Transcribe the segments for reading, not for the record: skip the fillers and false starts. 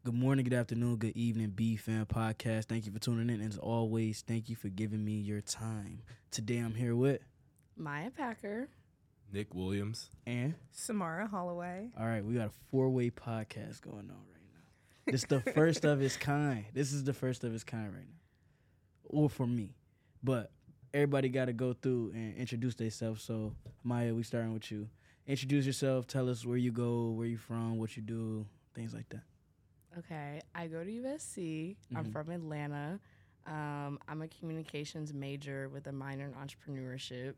Good morning, good afternoon, good evening, B-Fan Podcast. Thank you for tuning in. As always, thank you for giving me your time. Today I'm here with Maya Packer. Nick Williams. and Samara Holloway. all right, we got a four-way podcast going on right now. This is the first of its kind. This is the first of its kind right now. Or for me. But everybody got to go through and introduce themselves. So, Maya, we starting with you. Introduce yourself. Tell us where you go, where you from, what you do, things like that. Okay, I go to USC. I'm from Atlanta. I'm a communications major with a minor in entrepreneurship.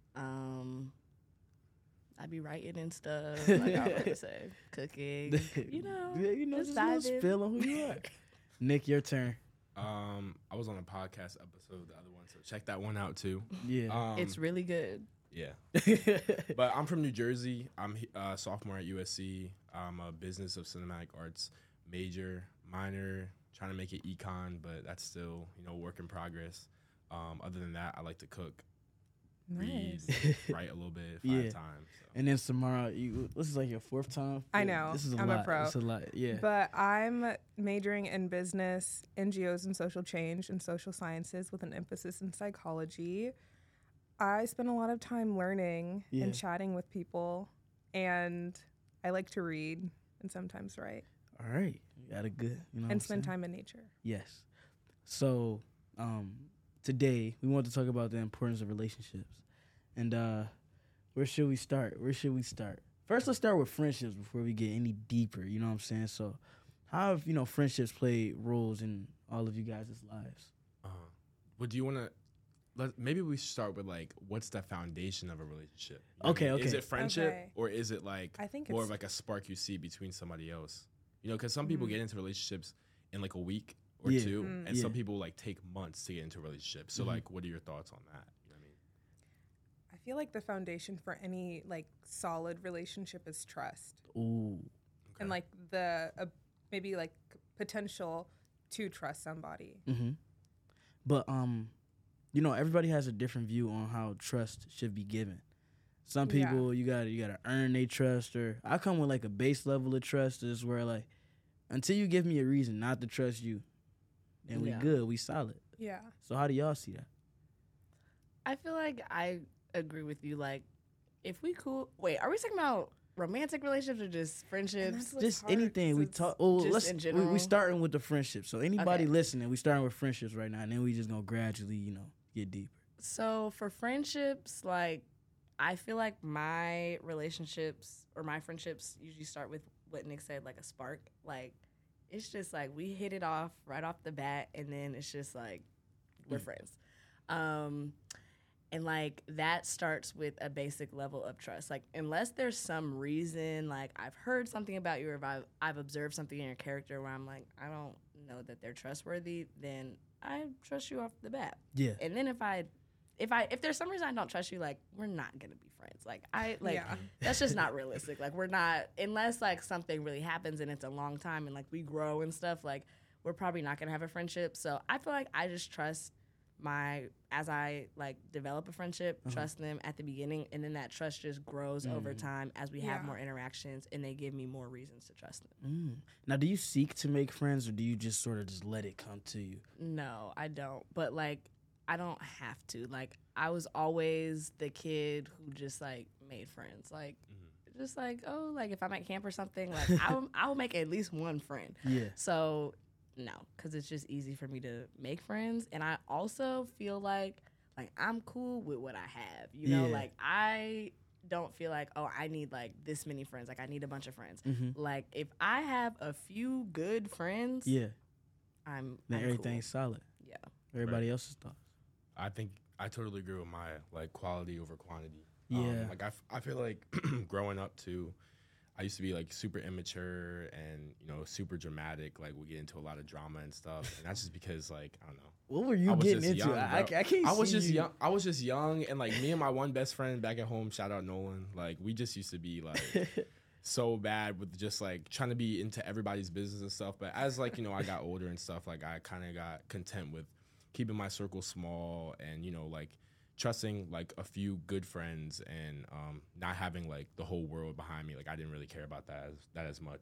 I be writing and stuff. Like I always say, cooking. Just a little dive in. spill on who you are. Nick, your turn. I was on a podcast episode, the other one, so check that one out too. Yeah. It's really good. Yeah. But I'm from New Jersey. I'm a sophomore at USC. I'm a business of cinematic arts major, minor, trying to make it econ, but that's still, work in progress. Other than that, I like to cook, read, write a little bit, five times. So. And then Samara, this is like your fourth time. I know. This is I'm lot. a pro. It's a lot. Yeah. But I'm majoring in business, NGOs and social change, and social sciences with an emphasis in psychology. I spend a lot of time learning and chatting with people, and I like to read and sometimes write. All right. You got a good, and spend time in nature. Yes. So, today we want to talk about the importance of relationships. And where should we start? First, let's start with friendships before we get any deeper, you know what I'm saying? So, how have, friendships played roles in all of you guys' lives? Well, do you want to... Maybe we start with what's the foundation of a relationship? Okay. Is it friendship Okay. or is it I think more it's- of like a spark you see between somebody else? Because some people get into relationships in a week or two, and some people take months to get into a relationship. So what are your thoughts on that? You know what I mean? I feel like the foundation for any solid relationship is trust. Ooh. And the maybe potential to trust somebody. But, everybody has a different view on how trust should be given. Some people, you gotta earn their trust, or I come with a base level of trust is where until you give me a reason not to trust you, then we good, we solid. Yeah. So how do y'all see that? I feel like I agree with you. If we cool, wait, are we talking about romantic relationships or just friendships? What's Just anything we talk. Oh, just in general? we starting with the friendship. So anybody Okay. listening, we starting with friendships right now, and then we just gonna gradually, get deeper. So for friendships, I feel like my relationships or my friendships usually start with what Nick said, a spark. It's just we hit it off right off the bat, and then it's just we're friends. And that starts with a basic level of trust. Unless there's some reason, I've heard something about you, or if I've observed something in your character where I'm I don't know that they're trustworthy, then I trust you off the bat. Yeah. And then if there's some reason I don't trust you, we're not gonna be friends. That's just not realistic. We're not, unless something really happens and it's a long time and we grow and stuff. We're probably not gonna have a friendship. So I feel like I just trust as I develop a friendship, trust them at the beginning, and then that trust just grows over time as we have more interactions, and they give me more reasons to trust them. Now, do you seek to make friends, or do you just sort of just let it come to you? No, I don't. But I don't have to. I was always the kid who just made friends. Just if I'm at camp or something, I'll make at least one friend. Yeah. So no, because it's just easy for me to make friends, and I also feel like I'm cool with what I have. Yeah. I don't feel I need this many friends. I need a bunch of friends. Mm-hmm. If I have a few good friends, Yeah. I'm Then cool. everything's solid. Yeah. Everybody else's thoughts. I think I totally agree with Maya, quality over quantity. Yeah. I feel like growing up too, I used to be super immature and super dramatic. We get into a lot of drama and stuff, and that's just because I don't know. What were you I was getting just into? young, I bro. can't I was see just you. young. I was just young, and me and my one best friend back at home, shout out Nolan. We just used to be so bad with just trying to be into everybody's business and stuff. But as I got older and stuff, I kind of got content with keeping my circle small and trusting a few good friends and not having the whole world behind me. I didn't really care about that as much.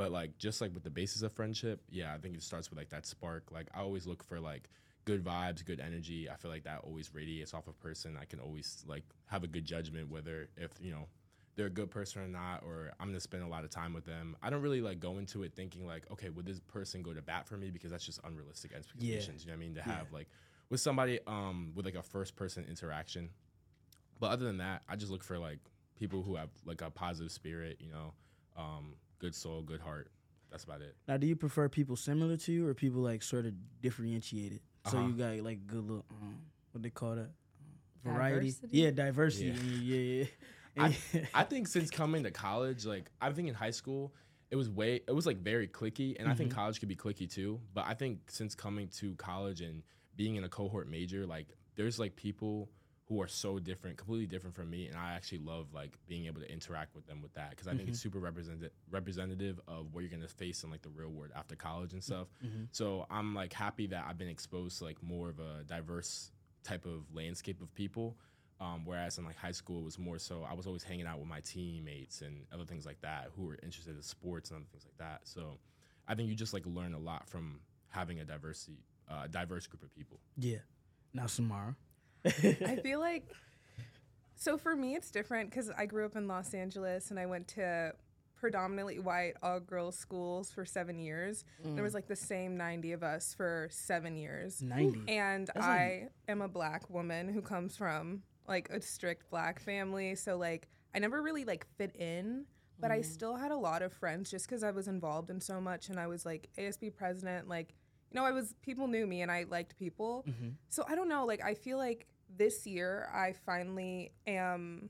But like just like with the basis of friendship, yeah, I think it starts with like that spark. Like I always look for like good vibes, good energy. I feel like that always radiates off a person. I can always like have a good judgment whether if they're a good person or not, or I'm gonna spend a lot of time with them. I don't really like go into it thinking like, okay, would this person go to bat for me? Because that's just unrealistic expectations. You know what I mean? To have like with somebody with like a first person interaction. But other than that, I just look for like people who have like a positive spirit, good soul, good heart. That's about it. Now, do you prefer people similar to you or people like sort of differentiated? So you got like good little what they call that? Variety. Diversity? Yeah, diversity. Yeah. I think since coming to college, like I think in high school, it was like very cliquey, and I think college could be cliquey too. But I think since coming to college and being in a cohort major, like there's like people who are so different, completely different from me, and I actually love like being able to interact with them with that because I think it's super representative of what you're gonna face in like the real world after college and stuff. So I'm like happy that I've been exposed to like more of a diverse type of landscape of people. Whereas in like high school, it was more so I was always hanging out with my teammates and other things like that who were interested in sports and other things like that. So I think you just like learn a lot from having a diverse group of people. Yeah. Now, Samara. I feel like, so for me, it's different because I grew up in Los Angeles and I went to predominantly white all-girls schools for 7 years. There was like the same 90 of us for 7 years. 90. And I am a black woman who comes from like a strict black family. So like I never really like fit in, but I still had a lot of friends just because I was involved in so much and I was like ASB president. Like, people knew me and I liked people. So I don't know, like I feel like this year I finally am,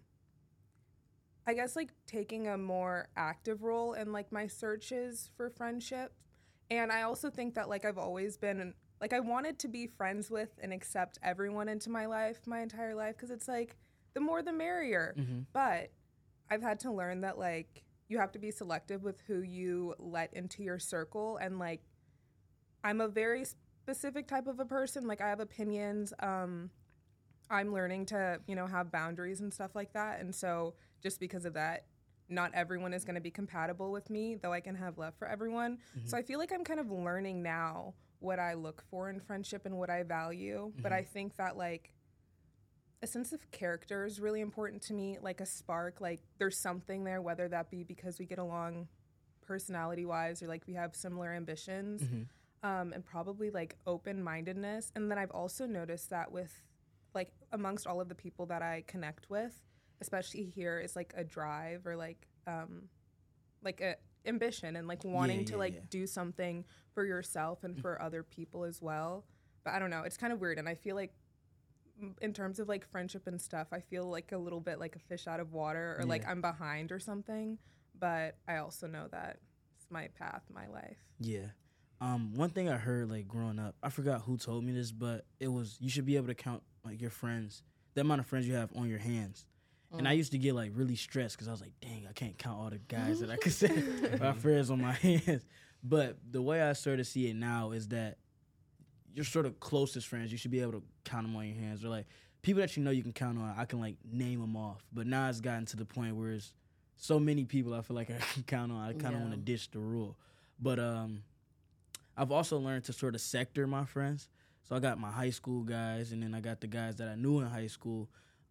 I guess, like taking a more active role in like my searches for friendship. And I also think that like I've always been like I wanted to be friends with and accept everyone into my life my entire life because it's like the more the merrier. But I've had to learn that like you have to be selective with who you let into your circle. And like I'm a very specific type of a person. Like I have opinions. I'm learning to, have boundaries and stuff like that. And so just because of that, not everyone is going to be compatible with me, though I can have love for everyone. So I feel like I'm kind of learning now what I look for in friendship and what I value. But I think that like a sense of character is really important to me, like a spark, like there's something there, whether that be because we get along personality wise or like we have similar ambitions, and probably like open-mindedness. And then I've also noticed that with like amongst all of the people that I connect with, especially here, is like a drive or like a ambition and like wanting to do something for yourself and for other people as well. But I don't know, it's kind of weird. And I feel like in terms of like friendship and stuff, I feel like a little bit like a fish out of water or like I'm behind or something. But I also know that it's my path, my life. Yeah. One thing I heard like growing up, I forgot who told me this, but it was you should be able to count like your friends, the amount of friends you have on your hands. And I used to get like really stressed because I was like, dang, I can't count all the guys that I could say my friends on my hands. But the way I sort of see it now is that your sort of closest friends, you should be able to count them on your hands. Or like people that you can count on, I can like name them off. But now it's gotten to the point where it's so many people I feel like I can count on. I kind of want to ditch the rule. But I've also learned to sort of sector my friends. So I got my high school guys, and then I got the guys that I knew in high school.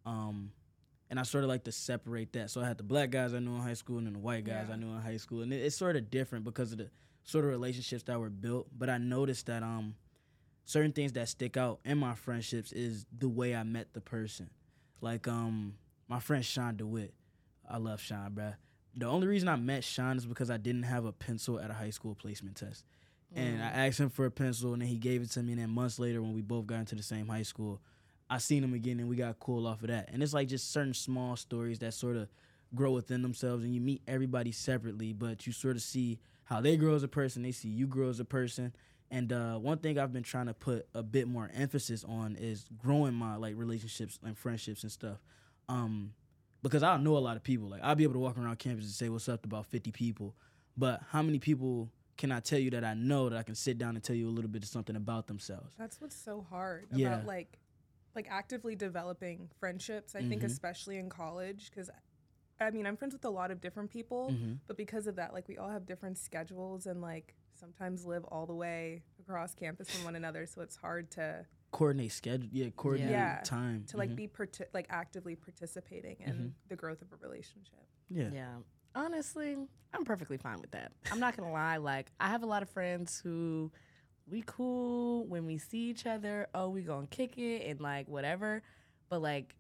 And I sort of like to separate that. So I had the black guys I knew in high school and then the white guys I knew in high school. And it's sort of different because of the sort of relationships that were built. But I noticed that certain things that stick out in my friendships is the way I met the person. Like my friend Sean DeWitt. I love Sean, bruh. The only reason I met Sean is because I didn't have a pencil at a high school placement test. And I asked him for a pencil, and then he gave it to me. And then months later, when we both got into the same high school, I seen him again, and we got cool off of that. And it's like just certain small stories that sort of grow within themselves, and you meet everybody separately, but you sort of see how they grow as a person, they see you grow as a person. And one thing I've been trying to put a bit more emphasis on is growing my like relationships and friendships and stuff. Because I know a lot of people. Like I'll be able to walk around campus and say what's up to about 50 people, but how many people can I tell you that I know that I can sit down and tell you a little bit of something about themselves? That's what's so hard about like actively developing friendships. I think especially in college, because I'm friends with a lot of different people, Mm-hmm. but because of that, like, we all have different schedules and, like, sometimes live all the way across campus from one another, so it's hard to Coordinate schedule. Yeah, coordinate Yeah. time. like be like actively participating in the growth of a relationship. Yeah. Yeah. Honestly, I'm perfectly fine with that. I'm not gonna lie. Like, I have a lot of friends who we cool when we see each other. Oh, we gonna kick it and like whatever. But like,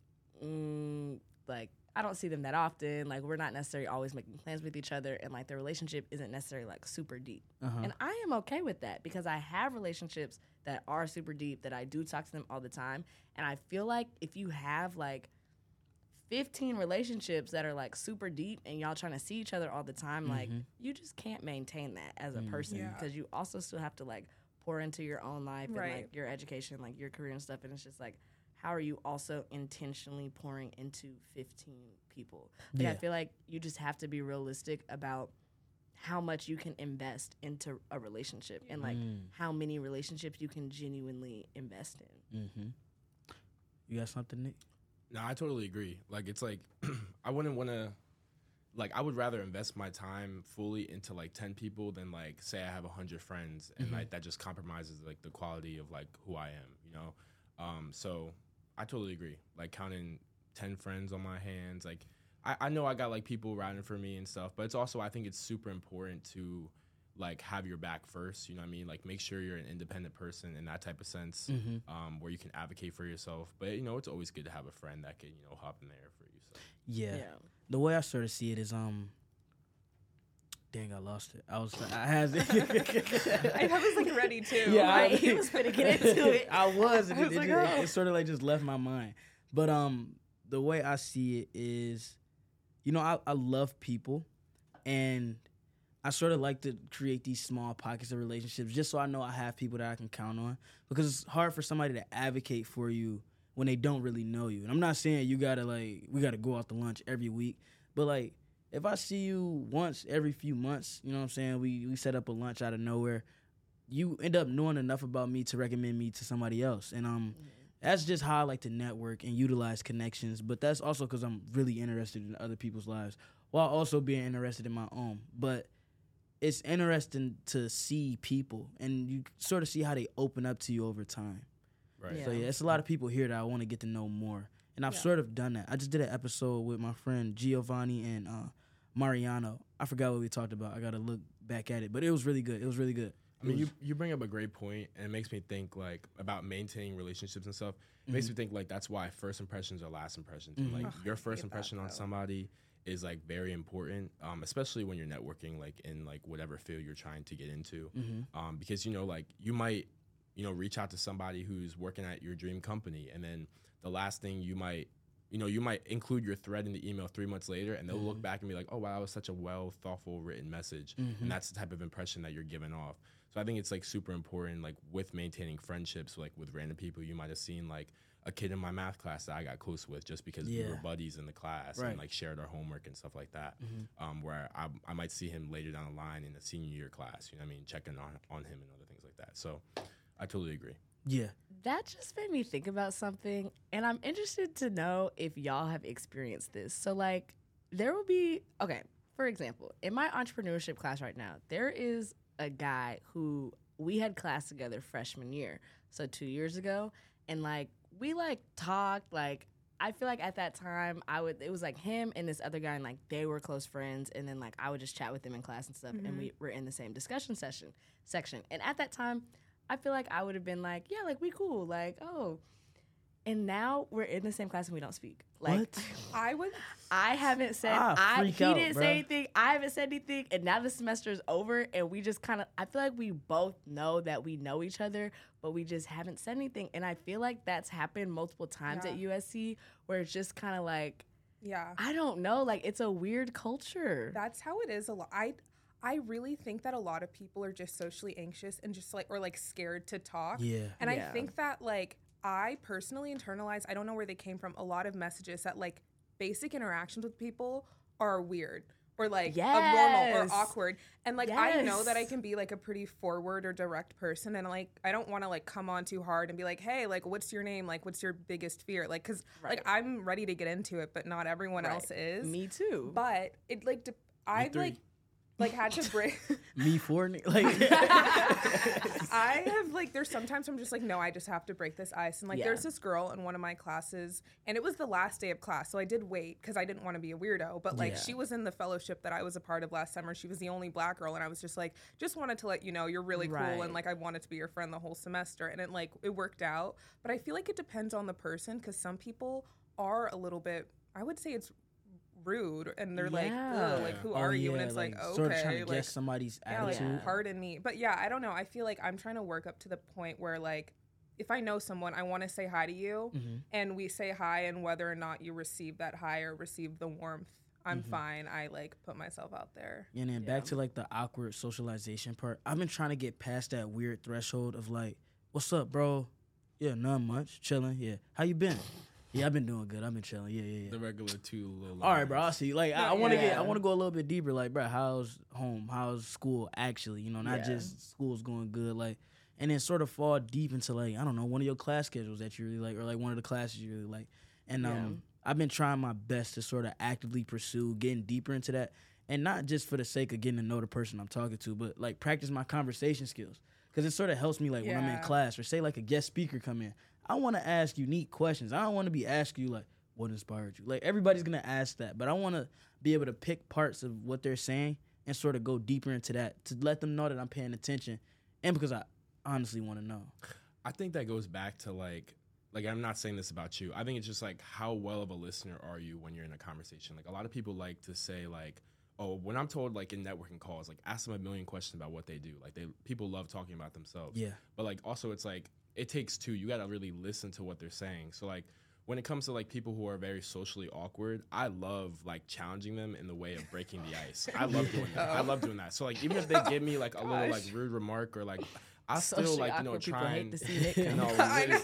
like I don't see them that often. Like, we're not necessarily always making plans with each other, and like the relationship isn't necessarily like super deep. Uh-huh. And I am okay with that because I have relationships that are super deep that I do talk to them all the time. And I feel like if you have like 15 relationships that are like super deep and y'all trying to see each other all the time, like you just can't maintain that as a person Yeah. because you also still have to like pour into your own life and Right. like your education, like your career and stuff. And it's just like, how are you also intentionally pouring into 15 people? Like, Yeah. I feel like you just have to be realistic about how much you can invest into a relationship and like how many relationships you can genuinely invest in. Mm-hmm. You got something, Nick? No, I totally agree. Like, it's like, I wouldn't want to, like, I would rather invest my time fully into like 10 people than like, say I have 100 friends and like that just compromises like the quality of like who I am, you know? So I totally agree. Like, counting 10 friends on my hands, like, I know I got like people riding for me and stuff, but it's also, I think it's super important to like have your back first, you know what I mean? Like, make sure you're an independent person in that type of sense, where you can advocate for yourself. But, you know, it's always good to have a friend that can, you know, hop in there for you. So. Yeah. The way I sort of see it is, dang, I lost it. I had I was like ready too. Yeah, Right, he was finna get into it. I was. And I was like, oh. it sort of like just left my mind. But the way I see it is, you know, I love people, and I sort of like to create these small pockets of relationships just so I know I have people that I can count on, because it's hard for somebody to advocate for you when they don't really know you. And I'm not saying you gotta we gotta go out to lunch every week, but like if I see you once every few months, you know what I'm saying, we set up a lunch out of nowhere, you end up knowing enough about me to recommend me to somebody else. And that's just how I like to network and utilize connections. But that's also because I'm really interested in other people's lives while also being interested in my own. But it's interesting to see people, and you sort of see how they open up to you over time. Right. Yeah. So yeah, it's a lot of people here that I want to get to know more, and I've sort of done that. I just did an episode with my friend Giovanni and Mariano. I forgot what we talked about. I gotta look back at it, but it was really good. It was really good. I mean, you bring up a great point, and it makes me think like about maintaining relationships and stuff. It makes me think like that's why first impressions are last impressions. And, like your first impression on somebody is like very important, especially when you're networking like in like whatever field you're trying to get into, because you know like you might reach out to somebody who's working at your dream company, and then the last thing you might include your thread in the email 3 months later, and they'll look back and be like, oh wow, that was such a well thoughtful written message, and that's the type of impression that you're giving off. So I think it's like super important, like with maintaining friendships, like with random people. You might have seen like a kid in my math class that I got close with just because we were buddies in the class and like shared our homework and stuff like that. Where I might see him later down the line in a senior year class, you know what I mean, checking on him and other things like that. So I totally agree. Yeah. That just made me think about something, and I'm interested to know if y'all have experienced this. So, like, there will be, okay, for example, in my entrepreneurship class right now, there is a guy who we had class together freshman year, so 2 years ago, and, like, we, like, talked, like, I feel like at that time, it was, like, him and this other guy, and, like, they were close friends, and then, like, I would just chat with them in class and stuff, and we were in the same discussion section, and at that time, I feel like I would have been like, yeah, like, we cool, like, oh. And now we're in the same class and we don't speak. Like, What? I haven't said, he didn't say anything, I haven't said anything, and now the semester is over, and we just kind of, I feel like we both know that we know each other, but we just haven't said anything. And I feel like that's happened multiple times at USC, where it's just kind of like, I don't know, like, it's a weird culture. That's how it is a lot. I really think that a lot of people are just socially anxious and just like, or like scared to talk. Yeah. And I think that like, I personally internalize, I don't know where they came from, a lot of messages that like basic interactions with people are weird. or like Yes. abnormal or awkward. And like I know that I Yes. can be like a pretty forward or direct person, and like I don't want to like come on too hard and be like, hey, like what's your name, like what's your biggest fear, like because like I'm ready to get into it, but not everyone Right. else is. Me too. But it like I've three. like had to break. Me for like I have like there's sometimes I'm just like, no, I just have to break this ice. And like Yeah. there's this girl in one of my classes, and it was the last day of class, so I did wait because I didn't want to be a weirdo. But like Yeah. she was in the fellowship that I was a part of last summer. She was the only black girl, and I was just like, just wanted to let you know you're really cool, Right. and like I wanted to be your friend the whole semester. And it worked out. But I feel like it depends on the person because some people are a little bit. I would say it's rude, and they're like, Yeah. ugh, like who Oh, are you? And yeah, it's like, okay, sort of trying to like, guess somebody's yeah, like, attitude. pardon me. But yeah, I don't know. I feel like I'm trying to work up to the point where like if I know someone, I want to say hi to you, and we say hi, and whether or not you receive that hi or receive the warmth, I'm fine. I like put myself out there. And then back to like the awkward socialization part. I've been trying to get past that weird threshold of like, what's up, bro? Yeah, none much. Chilling. Yeah. How you been? Yeah, I've been doing good. I've been chilling. Yeah. The regular two little. All right, bro. I'll see you. Like, I want to yeah. I want to go a little bit deeper. Like, bro, how's home? How's school? Actually, you know, not just school's going good. Like, and then sort of fall deep into like, I don't know, one of your class schedules that you really like, or like one of the classes you really like. And I've been trying my best to sort of actively pursue getting deeper into that, and not just for the sake of getting to know the person I'm talking to, but like practice my conversation skills, because it sort of helps me like when I'm in Yeah. class, or say like a guest speaker come in. I want to ask unique questions. I don't want to be asking you like, what inspired you? Like, everybody's going to ask that, but I want to be able to pick parts of what they're saying and sort of go deeper into that to let them know that I'm paying attention, and because I honestly want to know. I think that goes back to like I'm not saying this about you. I think it's just like how well of a listener are you when you're in a conversation. Like a lot of people like to say like, oh, when I'm told like in networking calls, like ask them a million questions about what they do. Like people love talking about themselves. Yeah. But like also it's like it takes two. You got to really listen to what they're saying. So like when it comes to like people who are very socially awkward, I love like challenging them in the way of breaking the ice. I love doing that. I love doing that. So like even if they give me like a little like rude remark or like I still Socially like, you know, awkward people try hate and to see Nick come. no, I know.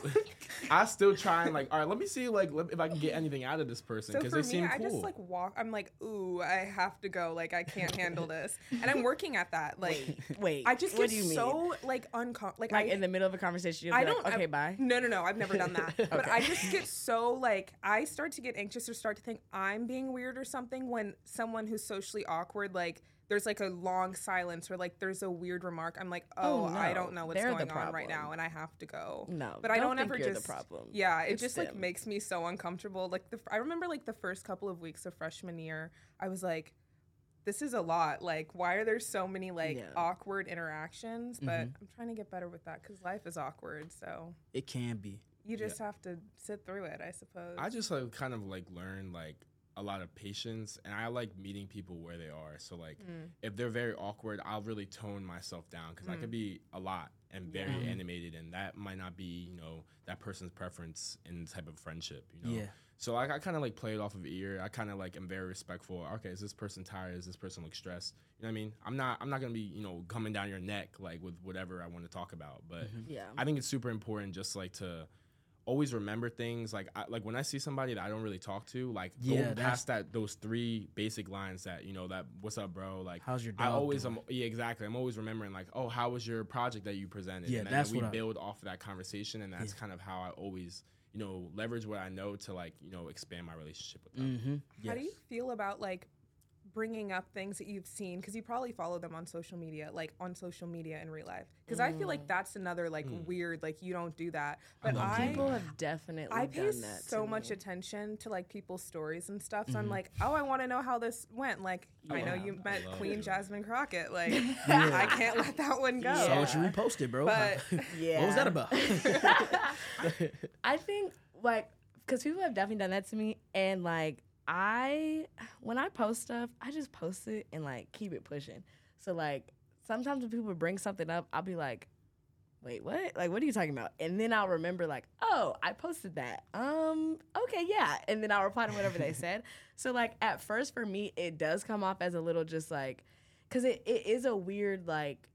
I still try and like, all right, let me see like if I can get anything out of this person So because for they me, seem I cool. just like walk. I'm like, ooh, I have to go. Like I can't handle this, and I'm working at that. Like, Wait, I just what get do you mean? so like Like I in the middle of a conversation, you'll be I like, don't. okay, bye. No. I've never done that. But I just get so like I start to get anxious or start to think I'm being weird or something when someone who's socially awkward like. There's like a long silence or like there's a weird remark. I'm like, Oh, I no. don't know what's They're the going on right problem. now, and I have to go. No, but I don't think ever you're just. the problem. Yeah, it It's just like them. makes me so uncomfortable. Like I remember like the first couple of weeks of freshman year, I was like, this is a lot. Like, why are there so many like Yeah. awkward interactions? But I'm trying to get better with that because life is awkward. So It can be. you just have to sit through it, I suppose. I just like kind of like learn like a lot of patience, and I like meeting people where they are. So like if they're very awkward, I'll really tone myself down because I could be a lot and very animated, and that might not be, you know, that person's preference in type of friendship, you know. Yeah. So I kind of like play it off of ear. I kind of like am very respectful. Okay, is this person tired? Is this person like stressed? You know what I mean? I'm not gonna be, you know, coming down your neck like with whatever I want to talk about. But Yeah. I think it's super important just like to always remember things. Like like when I see somebody that I don't really talk to, like Yeah, go past those three basic lines that, you know, that what's up, bro? Like How's your I dog always doing? yeah, exactly. I'm always remembering like, oh, how was your project that you presented? Yeah, and that's then we what I- build off of that conversation, and that's kind of how I always, you know, leverage what I know to like, you know, expand my relationship with them. Mm-hmm. How do you feel about like bringing up things that you've seen? Because you probably follow them on social media, like on social media in real life. Because I feel like that's another like weird, like you don't do that. But People have definitely I pay done that. so to much me. attention to like people's stories and stuff. So I'm like, oh, I want to know how this went. Like, I know you met love Queen it. Jasmine Crockett. Like, I can't let that one go. So what you reposted, bro? But Yeah. What was that about? I think like because people have definitely done that to me, and like when I post stuff, I just post it and like keep it pushing. So like sometimes when people bring something up, I'll be like, wait, what? Like, what are you talking about? And then I'll remember like, oh, I posted that. Okay, yeah. And then I'll reply to whatever they said. So like at first for me, it does come off as a little just like, because it is a weird like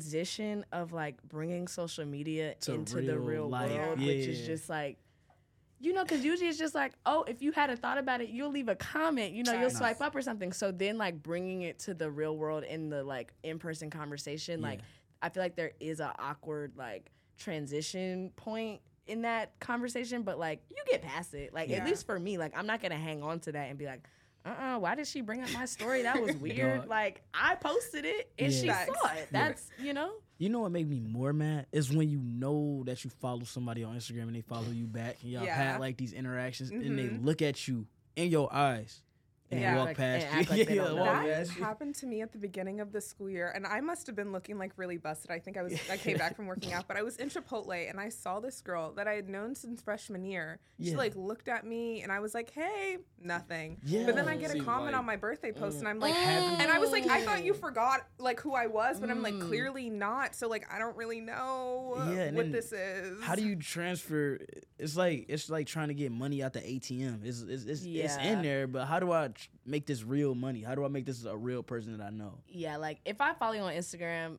transition of like bringing social media To into the real real life. world, Yeah, which yeah, is yeah. just like, You know, because usually it's just like, oh, if you had a thought about it, you'll leave a comment, you know, you'll swipe up or something. So then, like, bringing it to the real world in the, like, in-person conversation, like, I feel like there is an awkward, like, transition point in that conversation, but, like, you get past it. Like, at least for me, like, I'm not going to hang on to that and be like, why did she bring up my story? That was weird. Like, I posted it and she saw it. That's, you know? You know what made me more mad is when you know that you follow somebody on Instagram and they follow you back and y'all had like these interactions and they look at you in your eyes and walk past you. That happened to me at the beginning of the school year, and I must have been looking like really busted. I think I came back from working out, but I was in Chipotle and I saw this girl that I had known since freshman year. She like looked at me and I was like, "Hey," nothing. But then I get a comment on my birthday post and I'm like, and I was like, I thought you forgot like who I was, but I'm like, clearly not. So like, I don't really know what this is. How do you transfer? It's like trying to get money out the ATM. It's in there, but how do I make this real money? How do I make this a real person that I know? Yeah, like if I follow you on Instagram,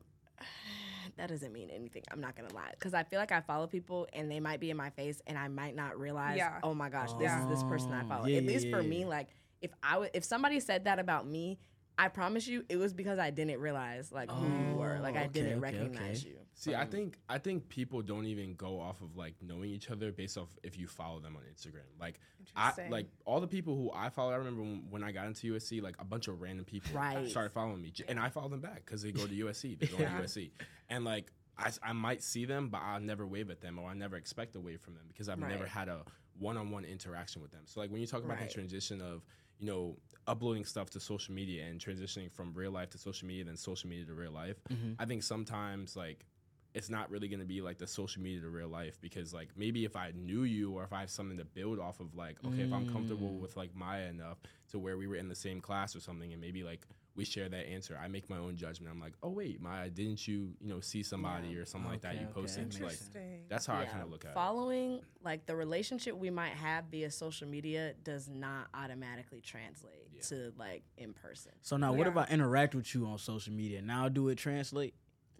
that doesn't mean anything. I'm not gonna lie, because I feel like I follow people and they might be in my face and I might not realize. Oh my gosh, this is this person I follow. At least for me, like if somebody said that about me, I promise you, it was because I didn't realize like who you were. Like I didn't recognize you. See, I think people don't even go off of like knowing each other based off if you follow them on Instagram. Like all the people who I follow, I remember when I got into USC, like a bunch of random people started following me, and I follow them back because they go to USC. They go to USC, and like I might see them, but I'll never wave at them or I never expect a wave from them because I've never had a one-on-one interaction with them. So like when you talk about the transition of uploading stuff to social media and transitioning from real life to social media, then social media to real life, I think sometimes like it's not really going to be like the social media to real life, because like maybe if I knew you or if I have something to build off of, like, okay, if I'm comfortable with like Maya enough to where we were in the same class or something and maybe like we share that answer, I make my own judgment. I'm like, oh wait, Maya, didn't you see somebody or something like that you posted? Like that's how I kind of look at it. Following like the relationship we might have via social media does not automatically translate to like in person. So now what if I interact with you on social media? Now do it translate?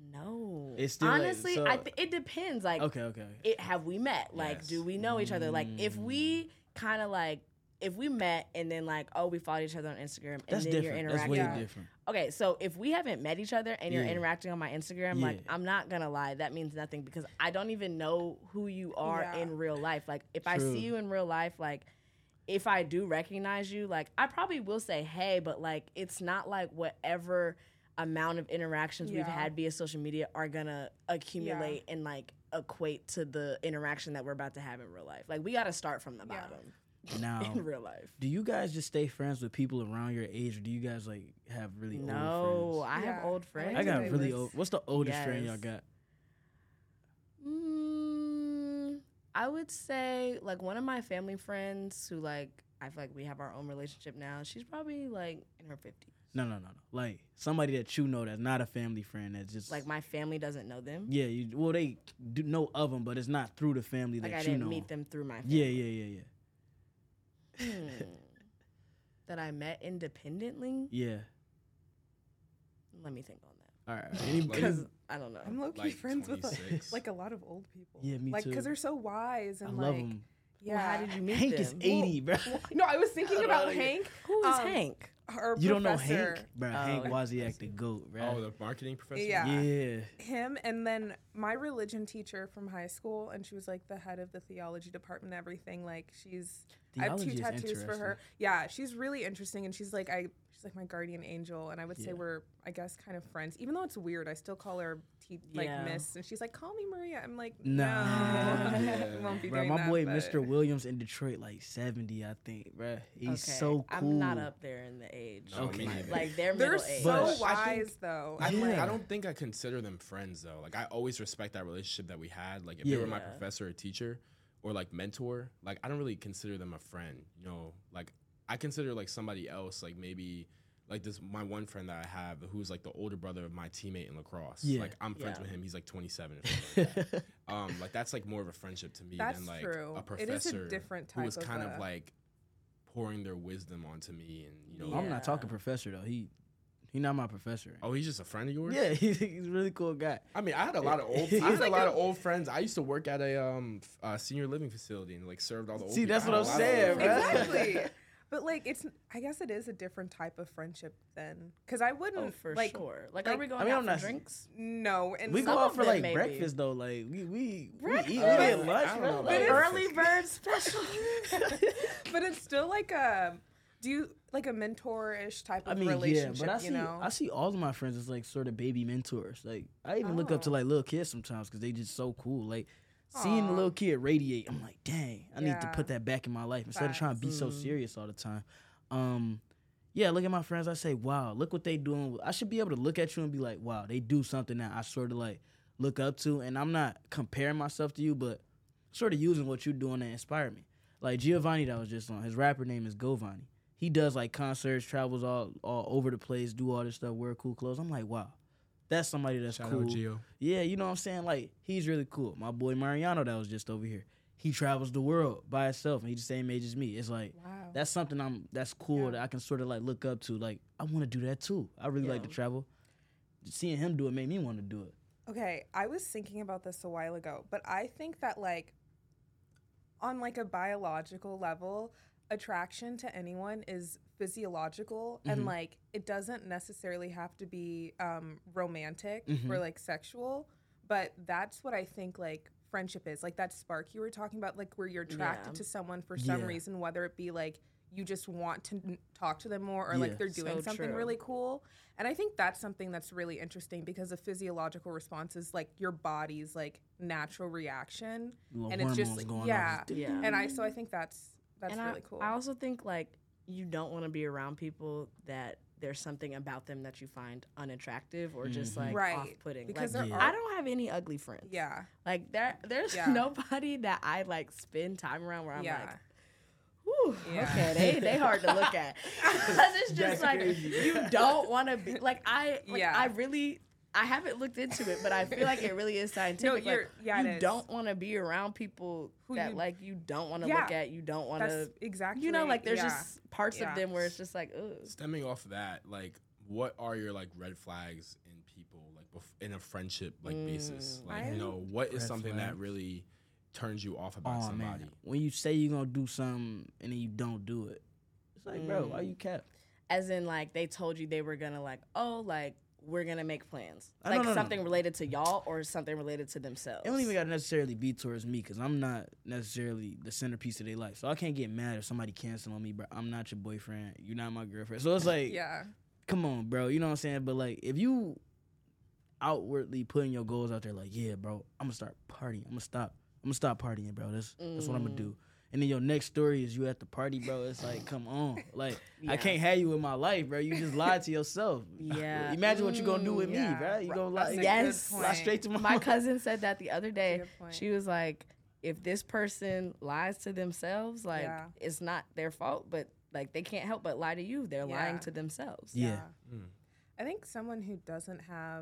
No. It's still honestly, it depends. Like, have we met? Like, do we know each other? Like, if we kind of like, if we met and then like, oh, we followed each other on Instagram and then you're interacting. That's way different. Okay, so if we haven't met each other and you're interacting on my Instagram, like, I'm not gonna lie, that means nothing because I don't even know who you are in real life. Like, if I see you in real life, like, if I do recognize you, like, I probably will say hey, but like, it's not like whatever amount of interactions we've had via social media are gonna accumulate and like equate to the interaction that we're about to have in real life. Like, we gotta start from the bottom. Now, in real life, do you guys just stay friends with people around your age, or do you guys like have really old friends? No, I have old friends. I got really old. What's the oldest friend y'all got? I would say like one of my family friends who like I feel like we have our own relationship now. She's probably like in her 50s. No. Like somebody that you know that's not a family friend, that's just like my family doesn't know them. Yeah, they do know of them, but it's not through the family like that I you know. didn't meet them through my family. Yeah. That I met independently? Yeah. Let me think on that. All right. Because I don't know. I'm low-key like friends 26. with like a lot of old people. Yeah, me like, too. Because they're so wise and I like. love them. Yeah. Well, how did you meet Hank them? is 80, bro. No, I was thinking about Hank. Who is Hank? Her you professor. don't know Hank? Bro, Hank Wozniak, the GOAT, bro. Oh, the marketing professor? Yeah. Him, and then my religion teacher from high school, and she was like the head of the theology department and everything. Like, I have 2 tattoos for her. Yeah, she's really interesting, and she's like my guardian angel, and I would say we're, I guess, kind of friends. Even though it's weird, I still call her Miss, and she's like, call me Maria. I'm like, no. I won't be doing my that, boy Mr. Williams in Detroit, like 70, I think, bro. He's so cool. I'm not up there in the age. Okay. Like, they're so middle-aged. wise, though. I don't think I consider them friends, though. Like, I always respect that relationship that we had. Like, if they were my professor or teacher or, like, mentor, like, I don't really consider them a friend, Like, I consider, like, somebody else, like, maybe, like, my one friend that I have who's, like, the older brother of my teammate in lacrosse. Yeah. Like, I'm friends with him. He's, like, 27 or something like that. Like, that's, like, more of a friendship to me than, like, a professor it is a different type who was kind of like, pouring their wisdom onto me. And, I'm not talking professor, though. He's not my professor. Oh, he's just a friend of yours? Yeah, he's a really cool guy. I mean, I had a lot of old friends. I used to work at a senior living facility and like served all the old See, people. that's I what had I'm a lot of saying, old bro. friends. Exactly. But like I guess it is a different type of friendship then, because I wouldn't Oh, for like sure. Like, are we going I mean, out I'm for not- drinks? no, and We Some go out of for them like maybe. breakfast though. Like we Breakfast? eat, we get I lunch, don't bro. know Like, about Early bird special. but it's still like do you like a mentor-ish type of I mean, yeah, relationship? but I see all of my friends as like sort of baby mentors. Like I even look up to Oh. like little kids sometimes because they just so cool. Like seeing the Aw. little kid radiate, I'm like, dang, I need to Yeah. put that back in my life instead of trying to be so Facts. serious all the time. Yeah, look at my friends. I say, wow, look what they doing. I should be able to look at you and be like, wow, they do something that I sort of like look up to. And I'm not comparing myself to you, but sort of using what you're doing to inspire me. Like Giovanni that was just on, his rapper name is Govani. He does like concerts, travels all over the place, do all this stuff, wear cool clothes. I'm like, wow, that's somebody that's Shout cool. out Gio. Yeah, you know what I'm saying? Like, he's really cool. My boy Mariano that was just over here. He travels the world by himself and he's the same age as me. It's like, Wow. that's something that's cool Yeah. that I can sort of like look up to. Like, I want to do that too. I really like to Yeah. travel. Seeing him do it made me want to do it. Okay, I was thinking about this a while ago, but I think that like on like a biological level, attraction to anyone is physiological and like it doesn't necessarily have to be romantic or like sexual, but that's what I think like friendship is. Like that spark you were talking about, like where you're attracted Yeah. to someone for some Yeah. reason, whether it be like you just want to talk to them more or like Yeah. they're doing So something true. really cool. And I think that's something that's really interesting because a physiological response is like your body's like natural reaction. Little And it's just hormones like, going yeah. on. Yeah. And I think that's And really cool. I also think like you don't want to be around people that there's something about them that you find unattractive or just like Right. off-putting. Because like, there I are- don't have any ugly friends. yeah. Like there's Yeah. nobody that I like spend time around where I'm Yeah. like, whew, Yeah. okay, they hard to look at. 'Cause it's just That's like crazy. you don't want to be like Yeah. I haven't looked into it, but I feel like it really is scientific. you're- like, yeah, it you is. don't want to be around people Who that you- like you don't want to Yeah. look at, you don't want That's to, exactly. you know, like there's yeah. just parts Yeah. of them where it's just like, ugh. Stemming off of that, like, what are your like red flags in people, like in a friendship like basis? Like, I- you know, what is Red something that flags. really turns you off about Oh somebody? man, when you say you're gonna do something and then you don't do it, it's like, bro, why you cap? As in like they told you they were gonna like, oh, like we're gonna make plans, No, like no, no. something related to y'all or something related to themselves. It don't even gotta necessarily be towards me because I'm not necessarily the centerpiece of their life. So I can't get mad if somebody cancel on me, bro. I'm not your boyfriend. You're not my girlfriend. So it's like, Yeah. come on, bro. You know what I'm saying? But like, if you outwardly putting your goals out there, like, yeah, bro, I'm gonna start partying. I'm gonna stop partying, bro. That's what I'm gonna do. And then your next story is you at the party, bro. It's like, come on, like I Yeah. can't have you in my life, bro. You just lied to yourself. Yeah. Imagine what you gonna do with yeah. me, bro. You gonna That's lie? a Yes. good Lie point. straight to my My cousin said that the other day. good point. She was like, if this person lies to themselves, like Yeah. it's not their fault, but like they can't help but lie to you. They're lying Yeah. to themselves. Yeah. I think someone who doesn't have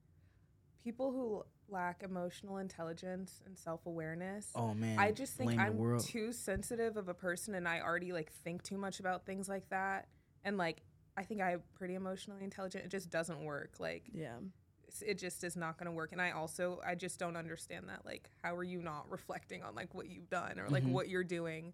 people who lack emotional intelligence and self-awareness. Oh man, I just think blame the I'm world. too sensitive of a person and I already like think too much about things like that. And like I think I'm pretty emotionally intelligent. It just doesn't work. Like Yeah. it just is not going to work. And I just don't understand that. Like, how are you not reflecting on like what you've done or like what you're doing?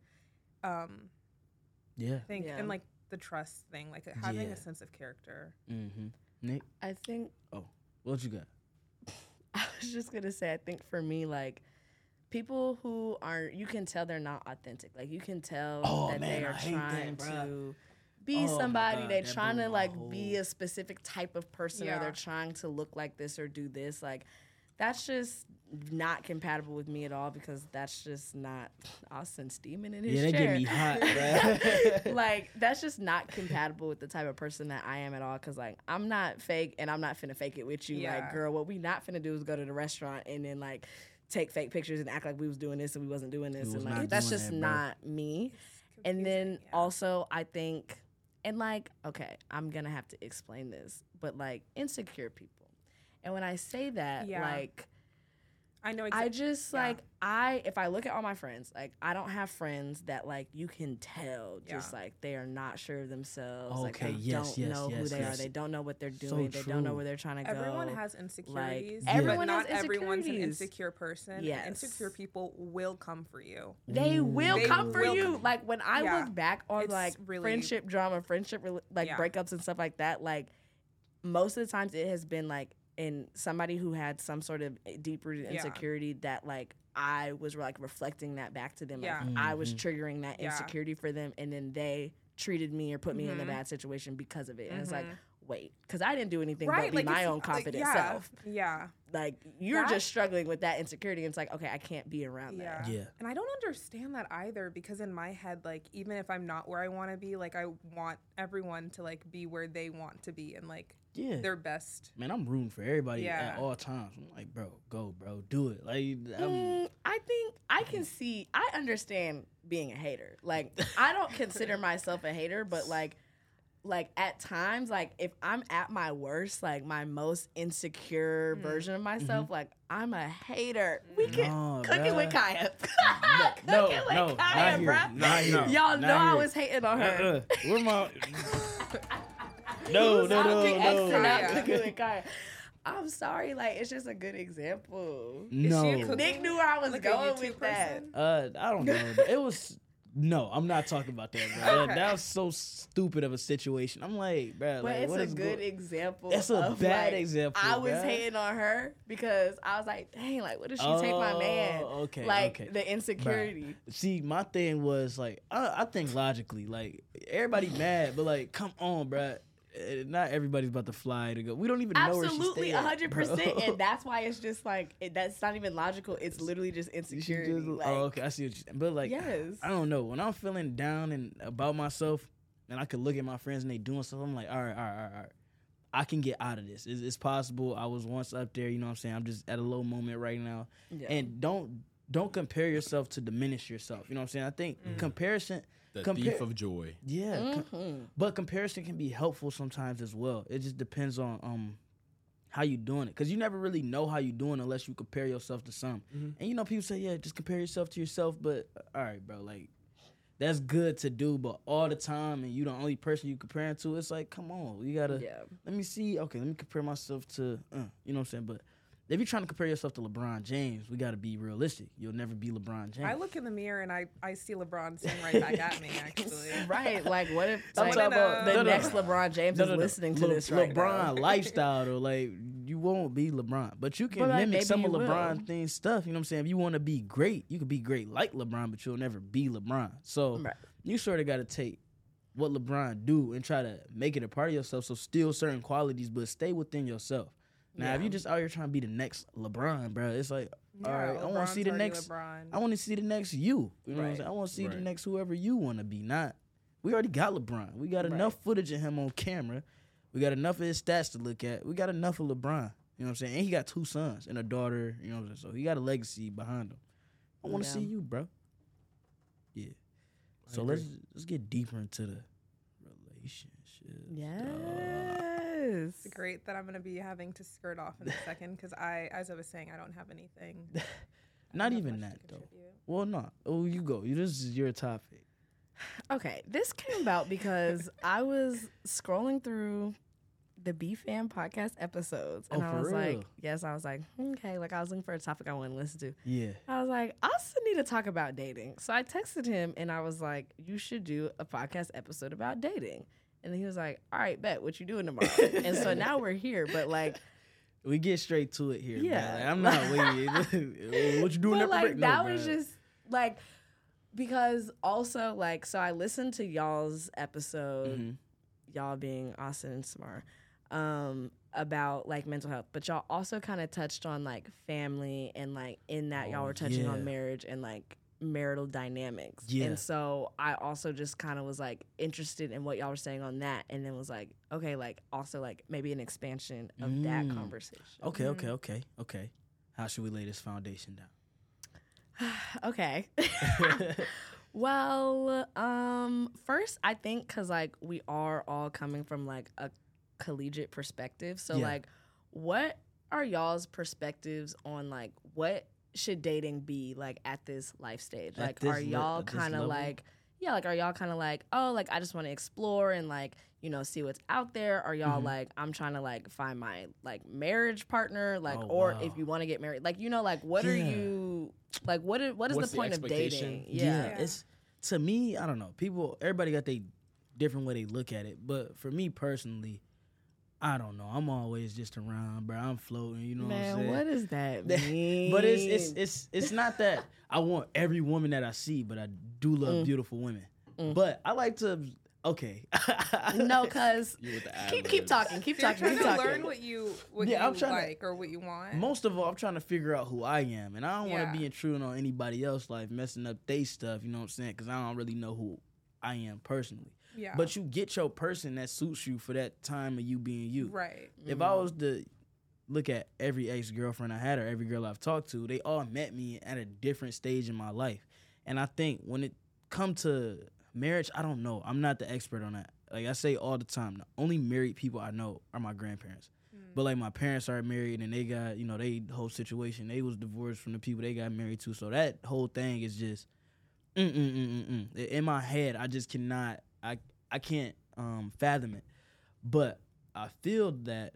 Yeah. I think Yeah. and like the trust thing, like having Yeah. a sense of character. Mm-hmm. Nick, I think what you got? I was just gonna say, I think for me, like people who aren't, you can tell they're not authentic. Like you can tell Oh, that man, they I are hate that, trying bruh. to be Oh, my somebody. God, They're that trying blew to my like be whole- a specific type of person, or Yeah. they're trying to look like this or do this. Like that's just not compatible with me at all because that's just not Austin Steeman in his Yeah, they chair. get me hot, bro. Like that's just not compatible with the type of person that I am at all. Cause like I'm not fake and I'm not finna fake it with you. Yeah. Like girl, what we not finna do is go to the restaurant and then like take fake pictures and act like we was doing this and we wasn't doing this. We was And like not that's doing just that, bro. not me. And then also I think, and like, okay, I'm gonna have to explain this, but like insecure people. And when I say that, Yeah. like I know exactly. I just like if I look at all my friends, like I don't have friends that like you can tell just like they are not sure of themselves. Okay, like they don't know who they are. They don't know what they're doing. They don't know where they're trying to go. Everyone has insecurities. Like, everyone but has not everyone's an insecurities. insecure person. Yes. Insecure people will come for you. They will They come for will you. come. Like when I Yeah. look back on It's like really- friendship drama, Yeah. breakups and stuff like that, like most of the times it has been like in somebody who had some sort of deep-rooted Yeah. insecurity that like I was like reflecting that back to them. Yeah. Like I was triggering that Yeah. insecurity for them, and then they treated me or put me in a Mhm. bad situation because of it. And it's like, wait, because I didn't do anything Right, but be like my it's- own confident yeah. self. Yeah. Like you're That- just struggling with that insecurity, and it's like, okay, I can't be around that. Yeah. Yeah. And I don't understand that either, because in my head, like, even if I'm not where I want to be, like, I want everyone to like be where they want to be and like Yeah. their best. Man, I'm rooting for everybody Yeah. at all times. I'm like, bro, go, bro, do it. Like, I think I can see. I understand being a hater. Like I don't consider myself a hater, but like at times, like if I'm at my worst, like my most insecure version of myself, like I'm a hater. We can No, cook it with bruh. Kaya. no, Cook it with no, Kaya, not here, bruh. not here. Y'all not know I here. was hating on her. Where my? No, no, no, Xing out Kaya. cooking with Kaya. I'm sorry, like it's just a good example. no. Is she a cook- Nick knew where I was Like a going YouTube with that. person? I don't know. It was no. I'm not talking about that, bro. Okay. That was so stupid of a situation. I'm like, bro, But like, it's what a is good go- example. It's a of, bad like, example, I was bruh. hating on her because I was like, dang, like, what if she take my man? Okay, Like okay. the insecurity. See, my thing was like, I think logically, like everybody mad, but like, come on, bro. Not everybody's about to fly to go. We don't even know where Absolutely, she's 100%, and that's why it's just like that's not even logical. It's literally just insecurity. Like, oh, okay, I see what you're saying. But like, yes, I don't know. When I'm feeling down and about myself, and I could look at my friends and they doing stuff, I'm like, all right. I can get out of this. It's possible. I was once up there, you know what I'm saying? I'm just at a low moment right now. Yeah. And don't compare yourself to diminish yourself. You know what I'm saying? I think comparison The compare- thief of joy. yeah. Mhm. But comparison can be helpful sometimes as well. It just depends on how you doing it, because you never really know how you doing unless you compare yourself to some. And you know, people say, yeah, just compare yourself to yourself. But all right, bro, like that's good to do, but all the time, and you the only person you comparing to, it's like, come on, you gotta. Yeah. Let me see. Okay, let me compare myself to, you know what I'm saying. But if you're trying to compare yourself to LeBron James, we got to be realistic. You'll never be LeBron James. I look in the mirror and I see LeBron sitting right back at me, actually. Right, like what if I'm like, talking about- the no, no. next LeBron James is listening to this right LeBron now? lifestyle, though, like you won't be LeBron, but you can But, like, mimic maybe some of you will. LeBron thing stuff. You know what I'm saying? If you want to be great, you can be great like LeBron, but you'll never be LeBron. So Right. you sort of got to take what LeBron do and try to make it a part of yourself. So steal certain qualities, but stay within yourself. Now, if Yeah. you just out here trying to be the next LeBron, bro, it's like, all right, I want LeBron's to see the already next. LeBron. I want to see the next you. You know what I'm Right. saying? I want to see the Right. next whoever you want to be. Not, we already got LeBron. We got enough footage of him on camera. We got enough of his stats to look at. We got enough of LeBron. You know what I'm saying? And he got 2 sons and a daughter. You know what I'm saying? So he got a legacy behind him. I want to Yeah. see you, bro. Yeah. So agree. let's get deeper into the relationship. Yes. It's great that I'm going to be having to skirt off in a second because as I was saying, I don't have anything. Not I don't have even much that to though. contribute. Well, no. Oh, you go. This is your topic. Okay, this came about because I was scrolling through the BFAM podcast episodes, and Oh, I for was like, real? yes, I was like, okay, like I was looking for a topic I wanted to listen to. Yeah. I was like, I also need to talk about dating. So I texted him and I was like, you should do a podcast episode about dating. And then he was like, all right, bet, what you doing tomorrow? And so now we're here, but like, We get straight to it here. Yeah. Yeah. I'm not waiting. What you doing? but at the like break? No, that was bruh. just like, because also like, so I listened to y'all's episode, Mhm. y'all being Austin and Samar, about like mental health, but y'all also kind of touched on like family and like in that y'all Oh, were touching yeah. on marriage and like marital dynamics. Yeah. And so I also just kind of was like interested in what y'all were saying on that, and then was like, okay, like also like maybe an expansion of that conversation. Okay. How should we lay this foundation down? Okay. Well, first I think because like we are all coming from like a collegiate perspective, so Yeah. like what are y'all's perspectives on like what should dating be like at this life stage? At Like, this are y'all at this kind of level? like, yeah, like, are y'all kind of like, oh, like, I just want to explore and like, you know, see what's out there? Are y'all like, I'm trying to like find my like marriage partner, like, Oh, or wow. if you want to get married, like, you know, like, what are Yeah. you like? What is What's the the point of dating? expectation? Yeah. It's to me, I don't know. Everybody got their different way they look at it, but for me personally, I don't know. I'm always just around, bro. I'm floating. You know what I'm Man, saying? what does that mean? But it's not that I want every woman that I see, but I do love beautiful women. But I like to. Okay. no, cause You with the keep ad-libs. talking, keep You're talking, trying keep to talking. learn what you Yeah, I'm trying to- like or what you want. Most of all, I'm trying to figure out who I am, and I don't want Yeah. to be intruding on anybody else's life, messing up their stuff. You know what I'm saying? Because I don't really know who I am personally. Yeah. But you get your person that suits you for that time of you being you. right. If I was to look at every ex-girlfriend I had or every girl I've talked to, they all met me at a different stage in my life. And I think when it come to marriage, I don't know. I'm not the expert on that. Like I say all the time, the only married people I know are my grandparents. But like my parents are married and they got, you know, they whole situation. They was divorced from the people they got married to. So that whole thing is just in my head. I just cannot. I can't fathom it. But I feel that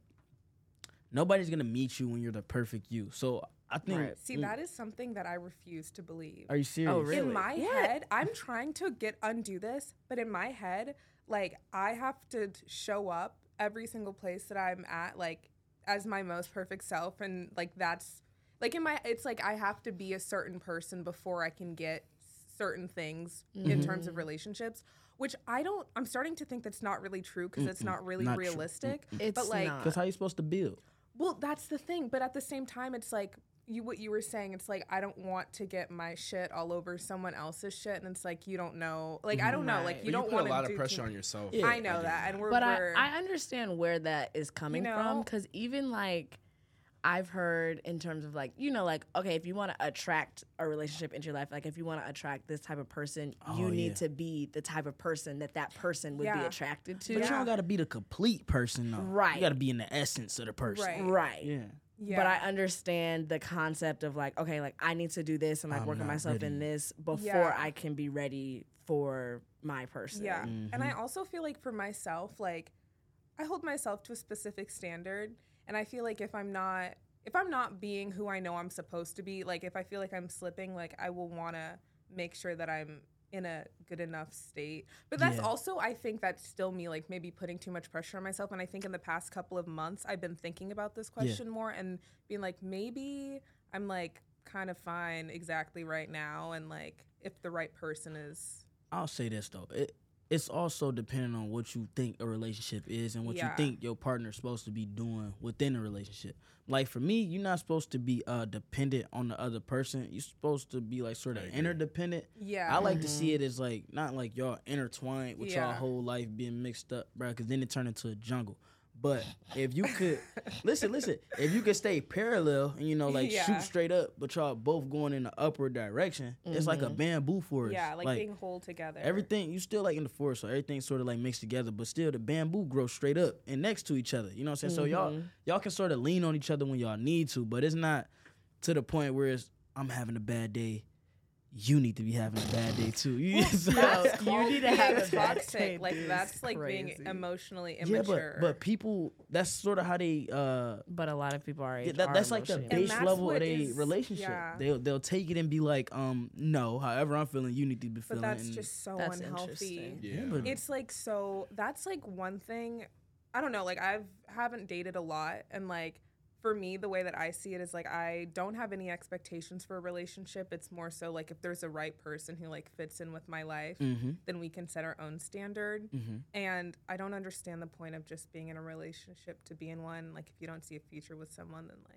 nobody's gonna meet you when you're the perfect you. So I think. Right. See, that is something that I refuse to believe. Are you serious? Oh, really? In my Yeah. head, I'm trying to undo this, but in my head, like I have to show up every single place that I'm at, like as my most perfect self, and like that's like it's like I have to be a certain person before I can get certain things in terms of relationships, which I'm starting to think that's not really true because it's not really not true. realistic. It's but like, not. Because how you supposed to build? well, that's the thing. But at the same time, it's like what you were saying. It's like I don't want to get my shit all over someone else's shit, and it's like you don't know. Like I don't know. Like But you don't put want a lot to of pressure on yourself. Yeah. I know that, and But we're I understand where that is coming You from know? because even like I've heard in terms of like, you know, like, okay, if you want to attract a relationship into your life, like if you want to attract this type of person, you Oh, need yeah. to be the type of person that person would be Yeah. attracted to. But you Yeah. don't got to be the complete person, though. Right. You got to be in the essence of the person. Right. Right. Yeah. yeah. But I understand the concept of like, okay, like I need to do this and like I'm work on not myself ready. in this before Yeah. I can be ready for my person. Yeah. Mm-hmm. And I also feel like for myself, like I hold myself to a specific standard, and I feel like if I'm not being who I know I'm supposed to be, like if I feel like I'm slipping, like I will want to make sure that I'm in a good enough state. But that's Yeah. also, I think that's still me like maybe putting too much pressure on myself. And I think in the past couple of months I've been thinking about this question more and being like, maybe I'm like kind of fine exactly right now, and like if the right person is I'll say this, though. It's also depending on what you think a relationship is and what you Yeah. think your partner's supposed to be doing within a relationship. Like for me, you're not supposed to be dependent on the other person. You're supposed to be like sort of I agree. interdependent. Yeah. I like to see it as like not like y'all intertwined with y'all Yeah. whole life being mixed up, bro. Because then it turned into a jungle. But if you could listen, if you could stay parallel and like Yeah. shoot straight up, but y'all both going in the upward direction, it's like a bamboo forest. Yeah, like being whole together. Everything you still like in the forest, so everything's sort of like mixed together, but still the bamboo grows straight up and next to each other. You know what I'm saying? So y'all can sort of lean on each other when y'all need to, but it's not to the point where it's I'm having a bad day. You need to be having a bad day too. You That's You called need to being have a bad toxic. day. Like This that's is like being crazy. emotionally yeah, immature. but people that's sort of how they But a lot of people are. that's like the emotionally base that's level what of their is- relationship. yeah. They'll take it and be like, no, however I'm feeling, you need to be but feeling. that's and- just so That's unhealthy. interesting. Yeah. but It's like so that's like one thing. I don't know, like haven't dated a lot, and like for me the way that I see it is like I don't have any expectations for a relationship. It's more so like if there's a right person who like fits in with my life, then we can set our own standard. And I don't understand the point of just being in a relationship to be in one. Like if you don't see a future with someone, then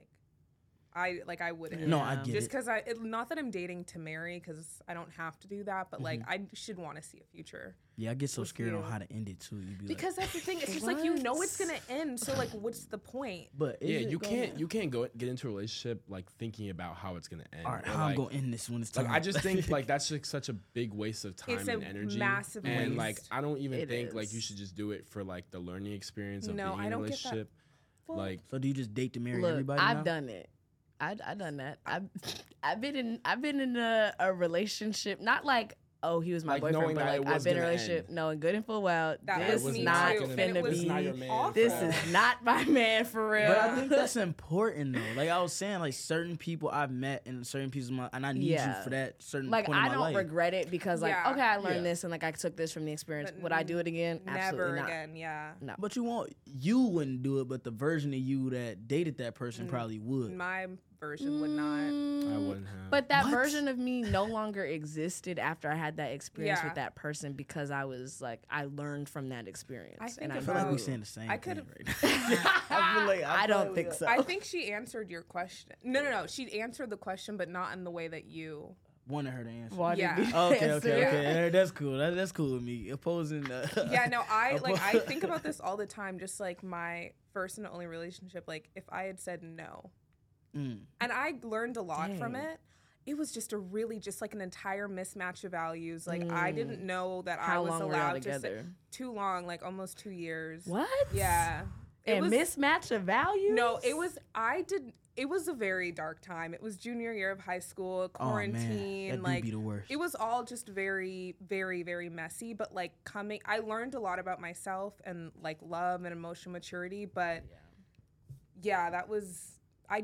I wouldn't. No, I get Just it. because not that I'm dating to marry, because I don't have to do that, but like I should want to see a future. Yeah, I get so with scared on you. how to end it too. You'd be Because like, that's the thing. It's just like you know it's gonna end. So like, what's the point? but is Yeah, it you gonna- can't get into a relationship like thinking about how it's gonna end. All right, or, how I'm like, gonna end this when it's time. Like I just think like that's like such a big waste of time It's and a energy. massive and waste. like I don't even It think like you is. should just do it for like the learning experience of No, being I in a don't get that. relationship. Well, Like So do you just date to marry Look, everybody? I've now? done it. I done that. I've been in a relationship, not like, oh, he was my Like, boyfriend, knowing but that like it I've was been in a gonna relationship end. knowing good and full well That this was is me not too, and it finna was This is not be. your man. awful. This is not my man for real. But I think that's important though. Like I was saying, like certain people I've met and certain pieces of my, and I need you for that certain like point in I my don't life. regret it because like Yeah. okay, I learned Yeah. this and like I took this from the experience. But Would I do it again? Absolutely Never not. again. Yeah. No. But you wouldn't do it, but the version of you that dated that person probably would. My version would not. I wouldn't have. But that What? version of me no longer existed after I had that experience Yeah. with that person because I was like I learned from that experience. I think and I I feel like we about- saying the same I thing could've- right now. I feel like I don't think so. I think she answered your question. No. She answered the question, but not in the way that you. Wanted her to answer. Why did Yeah. we Okay, answer? okay. That's cool. That's cool with me. Opposing. Yeah, no, I think about this all the time. Just like my first and only relationship. Like if I had said no, Mm. and I learned a lot from Dang. it. It was just just like an entire mismatch of values. Like I didn't know that I How was long were y'all allowed to together? say too long, like almost 2 years. What? Yeah. It And was, mismatch of values? No, it was a very dark time. It was junior year of high school, quarantine, Oh, man. That like do be the worst. it was all just very, very, very messy. But like I learned a lot about myself and like love and emotional maturity. But yeah, I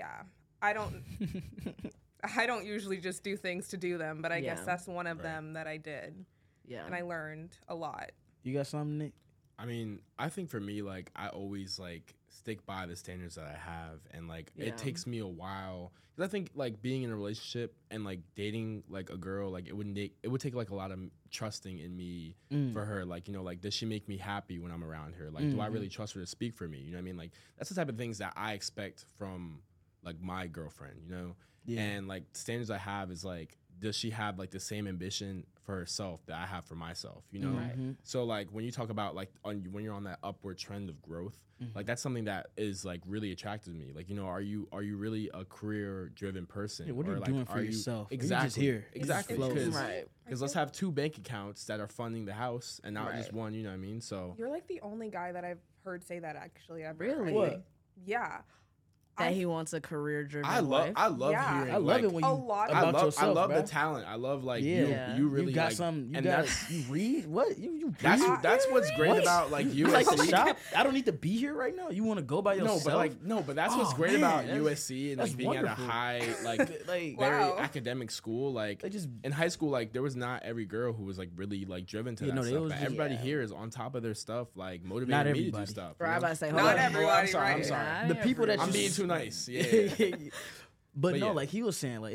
don't usually just do things to do them, but I guess Yeah. that's one of Right. them that I did. Yeah. And I learned a lot. You got something, Nick? I mean, I think for me, like, I always like stick by the standards that I have, and like Yeah. it takes me a while. 'Cause I think like being in a relationship and like dating like a girl, like it would take like a lot of trusting in me for her. Like, you know, like does she make me happy when I'm around her? Like, do I really trust her to speak for me? You know what I mean? Like that's the type of things that I expect from like my girlfriend. You know, Yeah. and like standards I have is like, does she have like the same ambition for herself that I have for myself? You know, Right. so like when you talk about like when you're on that upward trend of growth, Mm-hmm. like that's something that is like really attractive to me. Like, you know, are you really a career driven person? Yeah, what are Or, you like, doing for yourself? Or you just Exactly. here? Exactly. Just floating. Right. Because let's have 2 bank accounts that are funding the house and not just Right. one. You know what I mean? So You're like the only guy that I've heard say that actually ever. Really? What? Yeah. That he wants a career driven I love Yeah. hearing. I love like, it when A you lot. about I yourself, love bruh. the talent. I love like Yeah. you really you got like, some. You and got. that's You read what? You that's read? that's what's great What? about like You like to USC. shop? I don't need to be here right now. You want to go by yourself? but that's what's Oh, great man, about that's- USC and that's like being wonderful. at a high like like very Wow. academic school. Like they just in high school, like there was not every girl who was like really like driven to Yeah, that no, they stuff. was But just- everybody Yeah. here is on top of their stuff, like Not motivating me to do everybody. stuff. Bro, I you know? about to say, Not hold on. everybody, I'm sorry. right? I'm sorry. the people that I'm you being s- too nice. Yeah. But But no, yeah. like he was saying, like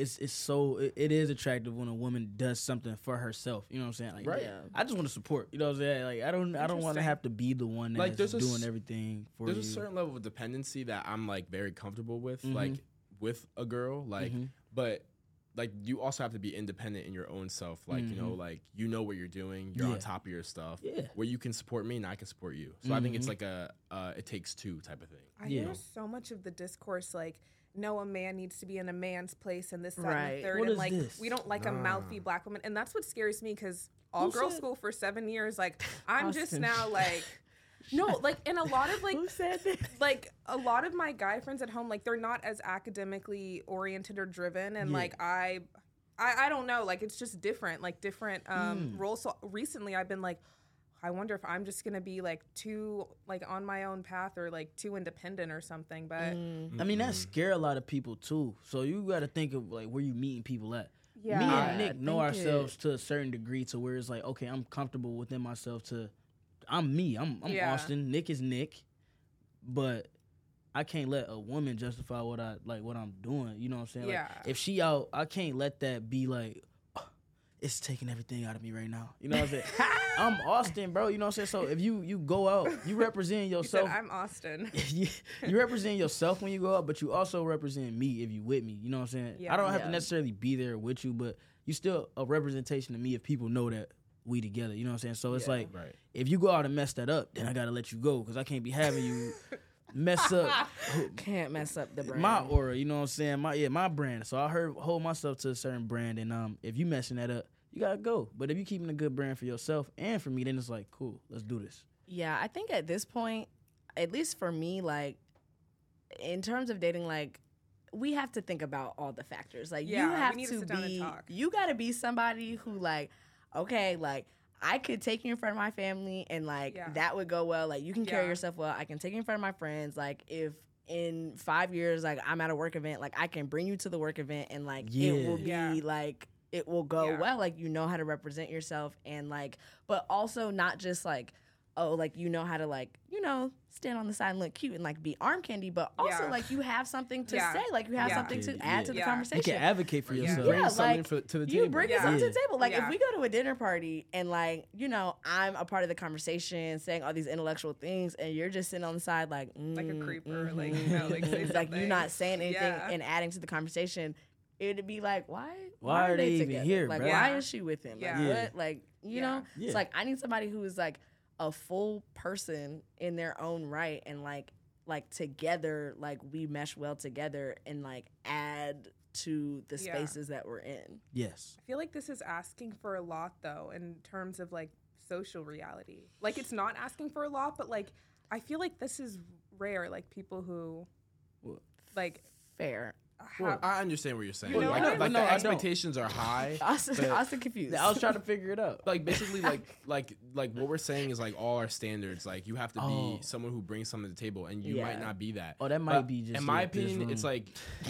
it is attractive when a woman does something for herself. You know what I'm saying? Like, Right. Yeah. I just want to support. You know what I'm saying? Like I don't want to Interesting. have to be the one Like, that's there's a doing s- everything for There's you. a certain level of dependency that I'm like very comfortable with, Mhm. like with a girl, like, Mhm. but like you also have to be independent in your own self. Like, you know, Mhm. like you know what you're doing, you're Yeah. on top of your stuff. Yeah. Where you can support me and I can support you. So I think it's Mhm. like a it takes two type of thing. I Yeah. hear so much of the discourse like, no, a man needs to be in a man's place and this, that, and Right. the third. What and is like, this? we don't like a mouthy Nah. black woman. And that's what scares me because all Who girls said- school for 7 years, like, I'm just Austin. now like, no, like, and a lot of like, Who said that? like a lot of my guy friends at home, like they're not as academically oriented or driven. And Yeah. like, I don't know, like it's just different, like different roles. So recently I've been like, I wonder if I'm just gonna be like too like on my own path or like too independent or something. But I mean, that scare a lot of people too. So you got to think of like where you meeting people at. yeah, Me and I Nick know think ourselves to a certain degree to where it's like, okay, I'm comfortable within myself. I'm me. I'm Yeah. Austin. Nick is Nick, but I can't let a woman justify what I'm doing. You know what I'm saying? Yeah. Like, if she out, I can't let that be like, "Oh, it's taking everything out of me right now. You know what I'm saying? I'm Austin, bro. You know what I'm saying? So if you go out, you represent you said yourself. I'm Austin. you represent yourself when you go out, but you also represent me if you with me. You know what I'm saying? Yeah. I don't have Yeah. to necessarily be there with you, but you still a representation of me if people know that we together. You know what I'm saying? So it's Yeah. like Right. if you go out and mess that up, then I gotta let you go because I can't be having you mess up Can't mess up the brand. my aura. You know what I'm saying? My brand. So I hold myself to a certain brand, and if you messing that up, you gotta go. But if you keeping a good brand for yourself and for me, then it's like cool. Let's do this. Yeah, I think at this point, at least for me, like in terms of dating, like we have to think about all the factors. Like Yeah, you we have need to to sit down and be, talk. you got to be somebody who like, okay, like I could take you in front of my family and like Yeah. that would go well. Like you can carry Yeah. yourself well. I can take you in front of my friends. Like if in 5 years, like I'm at a work event, like I can bring you to the work event and like it will be Yeah. like, it will go Yeah. well. Like you know how to represent yourself and like, but also not just like, oh, like you know how to like, you know, stand on the side and look cute and like be arm candy, but also Yeah. like you have something to Yeah. say, like you have Yeah. something to Yeah. add to the Yeah. You conversation. can advocate for Yeah. yourself. Bring Yeah, something like, to the you table. bring Yeah. something to the table. Like Yeah. if we go to a dinner party and like, you know, I'm a part of the conversation saying all these intellectual things and you're just sitting on the side like Like a creeper, mhm, like, you know, like, say like you're something. not saying anything Yeah. and adding to the conversation. It'd be like, why Why are they even together? here, Like, bro? why Yeah. is she with him? Like, Yeah. Yeah. what? Like, you Yeah. know, Yeah. it's like I need somebody who is like a full person in their own right, and like together, like we mesh well together and like add to the Yeah. spaces that we're in. Yes. I feel like this is asking for a lot, though, in terms of like social reality. Like, it's not asking for a lot, but like, I feel like this is rare. Like, people who, What? like, Fair. Well, have, I understand what you're saying. You know like what? like No, the I don't. expectations are high. Austin, but- Austin confused. I was trying to figure it out. Like basically like what we're saying is like all our standards. Like you have to Oh. be someone who brings something to the table, and you Yeah. might not be that. Oh, that might But be just in my this opinion, it's room. like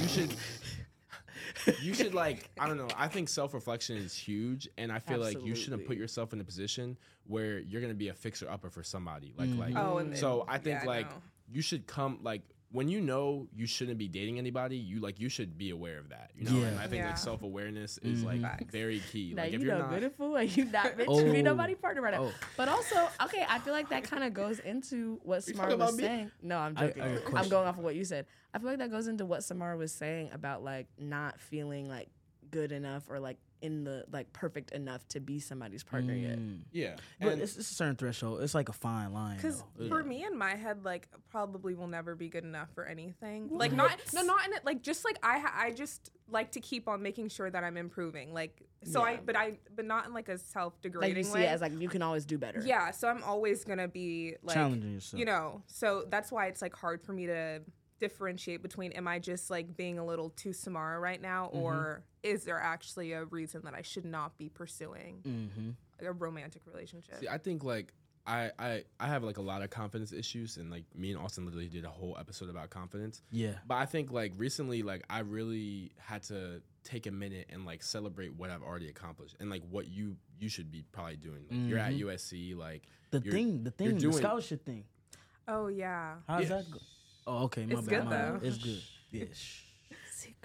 you should like I don't know. I think self-reflection is huge, and I feel like you shouldn't put Absolutely. yourself in a position where you're gonna be a fixer upper for somebody. Mhm. Like oh, and so I think yeah, like no. you should come like when you know you shouldn't be dating anybody, you should be aware of that. You know, Yeah. and I think Yeah. like self-awareness is like Facts. very key. Now Like you if you're know not beautiful and you not meant to be Oh. nobody partner right now. Oh. But also, okay, I feel like that kind of goes into what You Samara talking was about me? saying. No, I'm I- joking. I got a I'm question. going off of what you said. I feel like that goes into what Samara was saying about like not feeling like good enough or like in the like perfect enough to be somebody's partner yet. yeah. But And- it's a certain threshold. It's like a fine line. Because though. for me in my head, like probably will never be good enough for anything. Like not in it. Like just like I just like to keep on making sure that I'm improving. Like so Yeah. but not in like a self Like you degrading see way. it as like you can always do better. Yeah, so I'm always gonna be like challenging yourself. you know. So that's why it's like hard for me to differentiate between am I just like being a little too Samara right now, or is there actually a reason that I should not be pursuing Mm-hmm. a romantic relationship? See, I think like I have like a lot of confidence issues, and like me and Austin literally did a whole episode about confidence. Yeah. But I think like recently, like I really had to take a minute and like celebrate what I've already accomplished and like what you should be probably doing. Like you're at USC, like The you're- thing, the doing- scholarship thing. Oh yeah. How's Yeah. that go? Oh, okay. My It's bad. good, my bad. though. It's good. Yeah. Shh. Secret.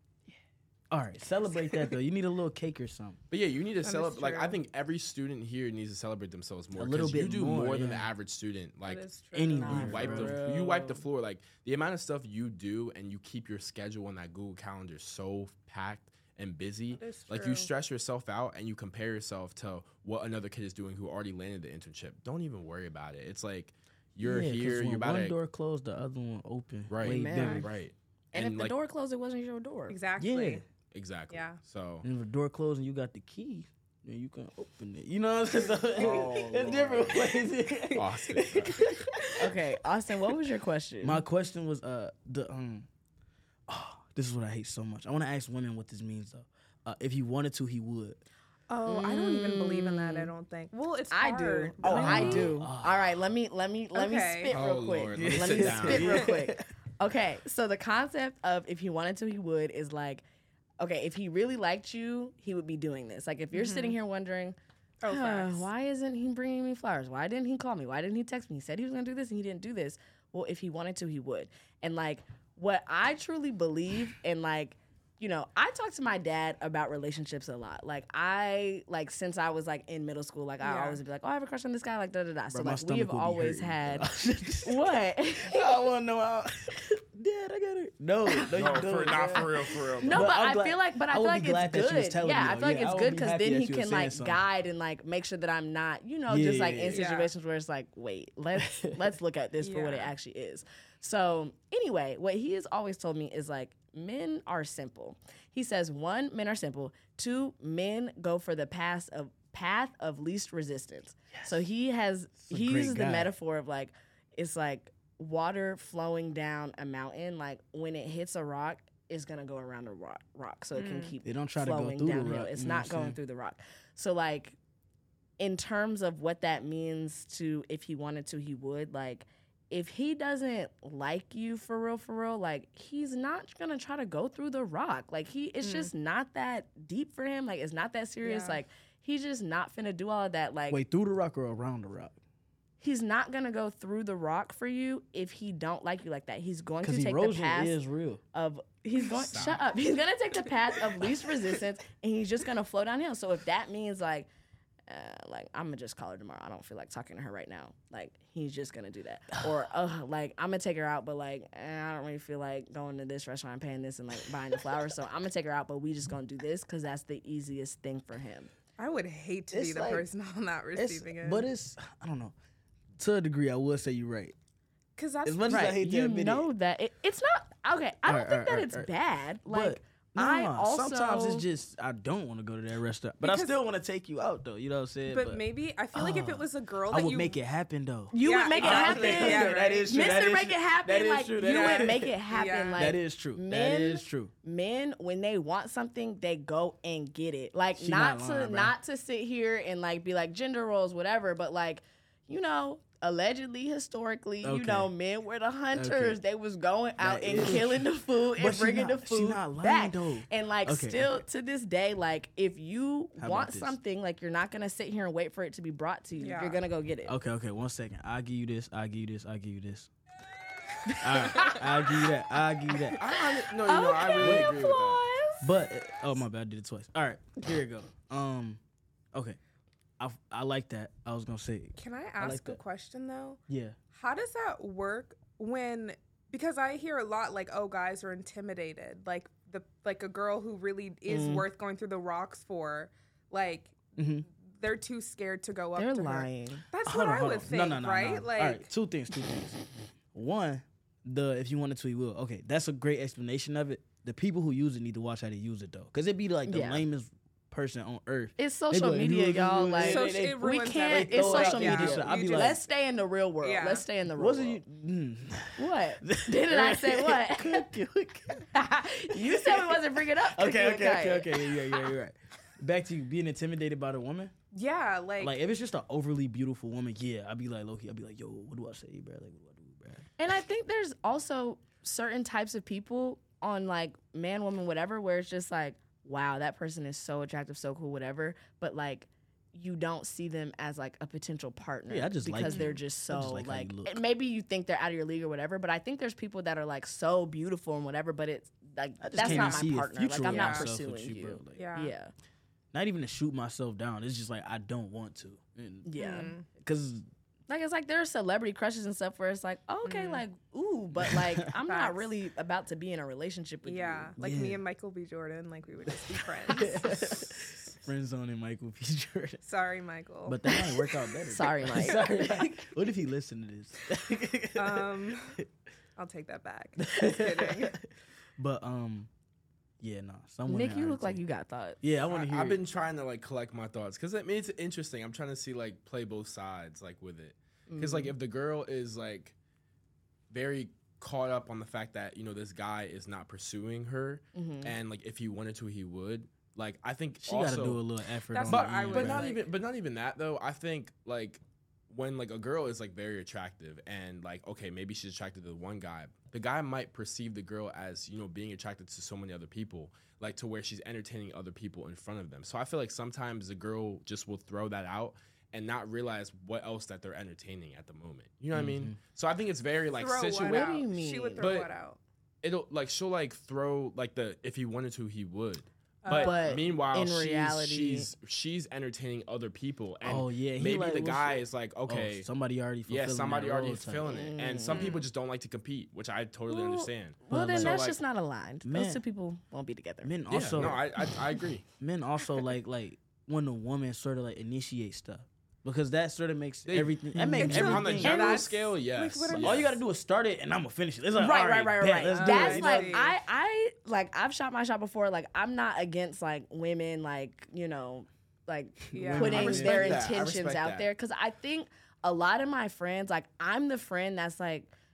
All right. Celebrate that though. You need a little cake or something. But yeah, you need to is celebrate. Like I true. think every student here needs to celebrate themselves more. A little 'cause you bit do more, more than the yeah. average student. Like That is true. Any Nah, year, bro. you wipe the floor. Like the amount of stuff you do, and you keep your schedule on that Google Calendar so packed and busy. That is Like you true. stress yourself out and you compare yourself to what another kid is doing who already landed the internship. Don't even worry about it. It's like you're Yeah, 'cause here. when You're about one to door closed, the other one open. right, Way Man. bigger. right. And, if the like, door closed, it wasn't your door. Exactly. Yeah. exactly. Yeah. So And if the door closed and you got the key, then you can open it. You know what I'm saying? So Oh, it's different ways. Austin. Okay, Austin, what was your question? My question was this is what I hate so much. I want to ask women what this means though. If he wanted to, he would. Oh, I don't even believe in that. I don't think. Well, it's I hard. do. Oh, I Really? do. All right, let me Okay. spit Oh, real quick. Lord, let me Let sit me down. spit real quick. Okay, so the concept of if he wanted to, he would is like, okay, if he really liked you, he would be doing this. Like if you're sitting here wondering, Oh, facts. why isn't he bringing me flowers? Why didn't he call me? Why didn't he text me? He said he was gonna do this and he didn't do this. Well, if he wanted to, he would. And like what I truly believe, and like, you know, I talk to my dad about relationships a lot. Like since I was like in middle school, like I Yeah. always would be like, oh, I have a crush on this guy, like da da da. So Bro, my like we stomach have would be always hurting. had what? I want to know how. Dad, I got it. No, you don't. for real. No, But but I'm I glad- feel like, I I feel would like be glad it's that good. she was telling Yeah, me, I though. feel like Yeah, I it's would good be because happy then that he she was can saying like something. guide and like make sure that I'm not, you know, Yeah, just like yeah, in yeah. situations where it's like, wait, let's look at this for what it Yeah. actually is. So anyway, what he has always told me is like men are simple. He says 1, men are simple. 2, men go for the path of least resistance. So he a great uses the guy. metaphor of like it's like water flowing down a mountain. Like when it hits a rock, is gonna go around the rock, so it can keep. They don't try to go flowing through the downhill. rock. It's you know not what I'm going saying? through the rock. So like, in terms of what that means to if he wanted to, he would like. If he doesn't like you for real, like he's not gonna try to go through the rock. Like it's just not that deep for him. Like it's not that serious. Yeah. Like he's just not finna do all of that. Like Wait, through the rock or around the rock? he's not gonna go through the rock for you if he don't like you like that. He's going to Because take the erosion path is real. of he's going shut up. He's gonna take the path of least resistance and he's just gonna flow downhill. So if that means like I'm gonna just call her tomorrow. I don't feel like talking to her right now. Like he's just gonna do that. Or like I'm gonna take her out, but like I don't really feel like going to this restaurant and paying this and like buying the flowers. So I'm gonna take her out, but we just gonna do this because that's the easiest thing for him. I would hate to be It's the like- person on that receiving end. But it's, I don't know. To a degree, I will say you're right. because that's As much as I Right? hate to You admit know that it's not okay. I don't Alright, think that alright, it's alright. bad. But Like I nah, also sometimes it's just I don't want to go to that restaurant, but I Because- still want to take you out though. You know what I'm saying? But maybe I feel like if it was a girl I that would you make it happen though. you Yeah, would make exactly. it happen. Yeah, right. That is true. That Mr. is Make true. it happen. That is Like true. you That would is- make it happen. Yeah. Like that is true. men- that is true. Men, when they want something, they go and get it. Like She not not to lying, bro. not to sit here and like be like gender roles, whatever. But like, allegedly, historically, Okay. men were the hunters. Okay. They was going out That and is killing the food But and she bringing not- the she food not lying, back. though. And like, Okay, still okay. to this day, like if you How want about this? something, like you're not gonna sit here and wait for it to be brought to you. Yeah. You're gonna go get it. Okay, 1 second. I'll give you this. I'll give you this. I'll give you this. All right, I'll give you that. I'll give you that. I really agree with that. But oh my bad, I did it twice. All right, here we go. Okay, I like that. I was gonna say, Can I like ask a that. question though? yeah. How does that work when? Because I hear a lot like, oh, guys are intimidated. Like a girl who really is worth going through the rocks for, like they're too scared to go up They're to her. lying. That's Hold what on, I hold would on. think, No. right? Like, all right, two things. One, if you wanted to, you will. Okay, that's a great explanation of it. The people who use it need to watch how they use it though, because it'd be like the Yeah. lamest person on earth. It's They be social like, media, y'all. Like it we ruins can't. everything. It's throw it out social there. media. Yeah, I'd be You like- Let's stay in the real world. Yeah. Let's stay in the real Wasn't world. you? What? Didn't I say what? You said we wasn't bringing up. Okay. Kanye. Yeah, you're right. Back to you being intimidated by the woman. yeah, like Like if it's just an overly beautiful woman, yeah, I'd be like low-key, I'd be like, yo, what do I say, bro? Like, what do I do, bro? And I think there's also certain types of people on like man, woman, whatever, where it's just like, wow, that person is so attractive, so cool, whatever. But like, you don't see them as like a potential partner. Yeah, I just like because you. they're just I so just like how you like. look. And maybe you think they're out of your league or whatever, but I think there's people that are like so beautiful and whatever, but it's like I just that's can't not even see my a partner. future Like I'm with not myself with pursuing you. bro. Like, yeah. Yeah, not even to shoot myself down. It's just like I don't want to. yeah. Because Like it's like there are celebrity crushes and stuff where it's like, oh, okay, like ooh, but like I'm not Facts. really about to be in a relationship with Yeah, you. like Yeah. me and Michael B. Jordan, like we would just be friends. friend zone and Michael P. Jordan. Sorry, Michael. But that might work out better. Sorry, Mike. Sorry, Mike. What if he listened to this? I'll take that back. Just kidding. But yeah, nah. Someone Nick, you look like you got thoughts. Yeah, I want to hear. I've it. been trying to like collect my thoughts because I mean it's interesting. I'm trying to see like play both sides like with it because like if the girl is like very caught up on the fact that this guy is not pursuing her and like if he wanted to he would like I think She also, got to do a little effort. That's on what the I end, would bro. like. not even that though. I think like when like a girl is like very attractive and like okay maybe she's attracted to one guy, the guy might perceive the girl as being attracted to so many other people, like to where she's entertaining other people in front of them. So I feel like sometimes the girl just will throw that out and not realize what else that they're entertaining at the moment. You know what I mean? So I think it's very like Throw what situated. out? do you mean? She would throw But- what out? It'll like she'll like throw like the if he wanted to he would. But But meanwhile, in reality- she's entertaining other people, and Oh, yeah, he maybe like the was- guy is like, Oh, okay, somebody already. yeah, fulfilling somebody that already role is type. feeling it, and some people just don't like to compete, which I totally understand. Well, then So, that's like- just not aligned. Man. Those two people won't be together. Men Yeah, also, no, I agree. men also like when the woman sort of like initiates stuff because that sort of makes everything. That makes It's On the everything. general That's- scale, yes. what I'm yes. All you got to do is start it, and I'm gonna finish it. It's like, Right, all right. bet, let's do That's it. You know? like see. I like I've shot my shot before. Like I'm not against like women like like Yeah. putting I respect their that. I intentions respect out that. there because I think a lot of my friends like I'm the friend that's like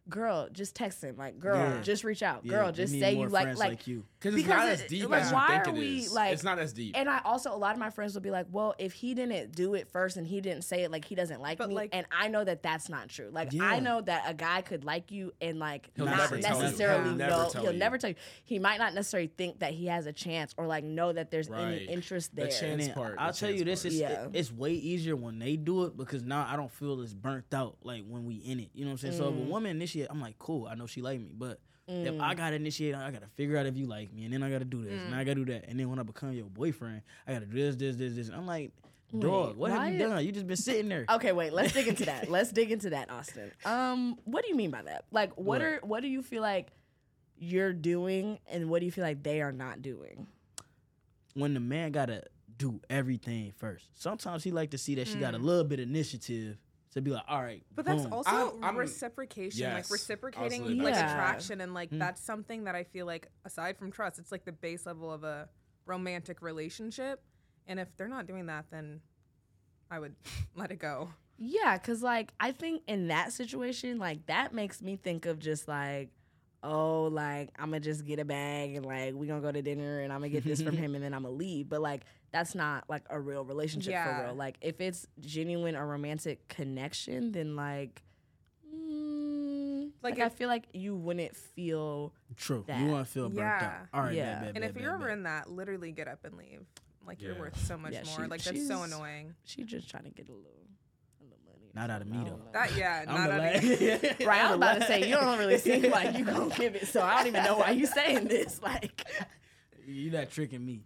girl, just text him. Like, girl, Yeah. just reach out. Yeah, Girl, we just need say more you like friends like you. Because it's not as deep like, as you why think are it we is. like? It's not as deep. And I also, a lot of my friends will be like, well, if he didn't do it first and he didn't say it, like, he doesn't like But, me. like- And I know that that's not true. Like, Yeah. I know that a guy could like you and, like, He'll not never tell you. necessarily He'll never know. tell He'll you. never tell you. He might not necessarily think that he has a chance or, like, know that there's any Right. interest The there. chance And then part, I'll the tell you chance this: part. it's way easier when they do it because now I don't feel as burnt out like when we in it. You know what I'm saying? So if a woman initiate, I'm like, cool, I know she like me, but if I gotta initiate, I gotta figure out if you like me, and then I gotta do this, and I gotta do that, and then when I become your boyfriend, I gotta do this. I'm like, dog, what have you done? You just been sitting there. Okay, wait. Let's dig into that. Let's dig into that, Austin. What do you mean by that? Like, what do you feel like you're doing, and what do you feel like they are not doing? When the man gotta do everything first, sometimes he like to see that she got a little bit of initiative to be like, all right, But that's boom. also I'm- reciprocation, yes. I like was reciprocating literally like about to say. attraction, and like that's something that I feel like aside from trust, it's like the base level of a romantic relationship. And if they're not doing that, then I would let it go. Yeah, because, like, I think in that situation, like, that makes me think of just, like, oh, like, I'm going to just get a bag and, like, we going to go to dinner and I'm going to get this from him and then I'm going to leave. But, like, that's not, like, a real relationship for Yeah. real. Like, if it's genuine or romantic connection, then, like Like, I if- feel like you wouldn't feel True. that. You want to feel burnt out. Yeah. All right, Yeah. bet, And if bet, you're bet, ever bet. in that, literally get up and leave. Like you're Yeah. worth so much Yeah, more. she- Like that's so she's- annoying. she just trying to get a little money. or Not out of something. me, I don't though. know. That yeah, I'm not the out last. of Right, I was about to say, you don't really seem like you gonna give it, so I don't even know why you saying this. Like, You're not tricking me.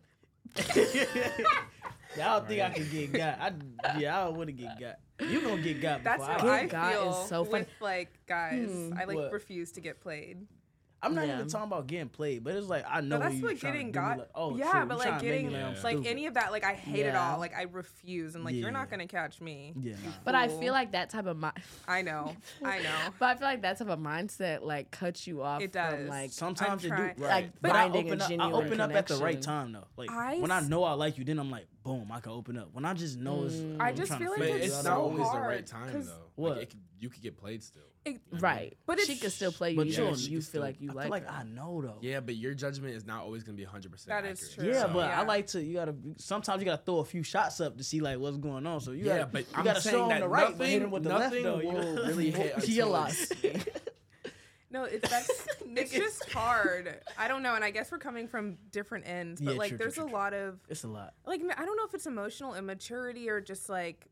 Y'all think I can get got? I want to get got. You gonna get got That's before how I I Get got feel is so funny. with like guys. I like What? refuse to get played. I'm not Yeah. even talking about getting played, but it's like I know But that's when what you trying to getting do me got. like, oh, yeah, true, but you like trying to make me getting Yeah. I'm like stupid. any of that, like I hate it Yeah. all. Like I refuse, and like you're not gonna catch me. Yeah, nah. but I Fool. feel like that type of I know, I know. But I feel like that type of mindset like cuts you off It from does. like Sometimes I'm it trying- do, like But I finding open a up. I genuine open up at the right connection. time though. Like I when I s- know I like you, then I'm like, boom, I can open up. When I just know it's, I I'm just trying to feel like But figure it's it not out. always the hard, right time 'cause- though. What? Like you could get played still. right. But she it's- could still play you. But even you- if she you could feel like you I like feel like her. I know though. Yeah, but your judgment is not always gonna be 100%. That is accurate. true. Yeah, So- but I Yeah. like to. You gotta. Sometimes you gotta throw a few shots up to see like what's going on. So you Yeah, gotta. but you I'm gotta saying show him that the right, but hit him nothing- with the left nothing though. You will know? really hit You until lost. No, it's just hard. I don't know, and I guess we're coming from different ends, but Yeah, like true, there's true, a true. lot of It's a lot. like I don't know if it's emotional immaturity or just like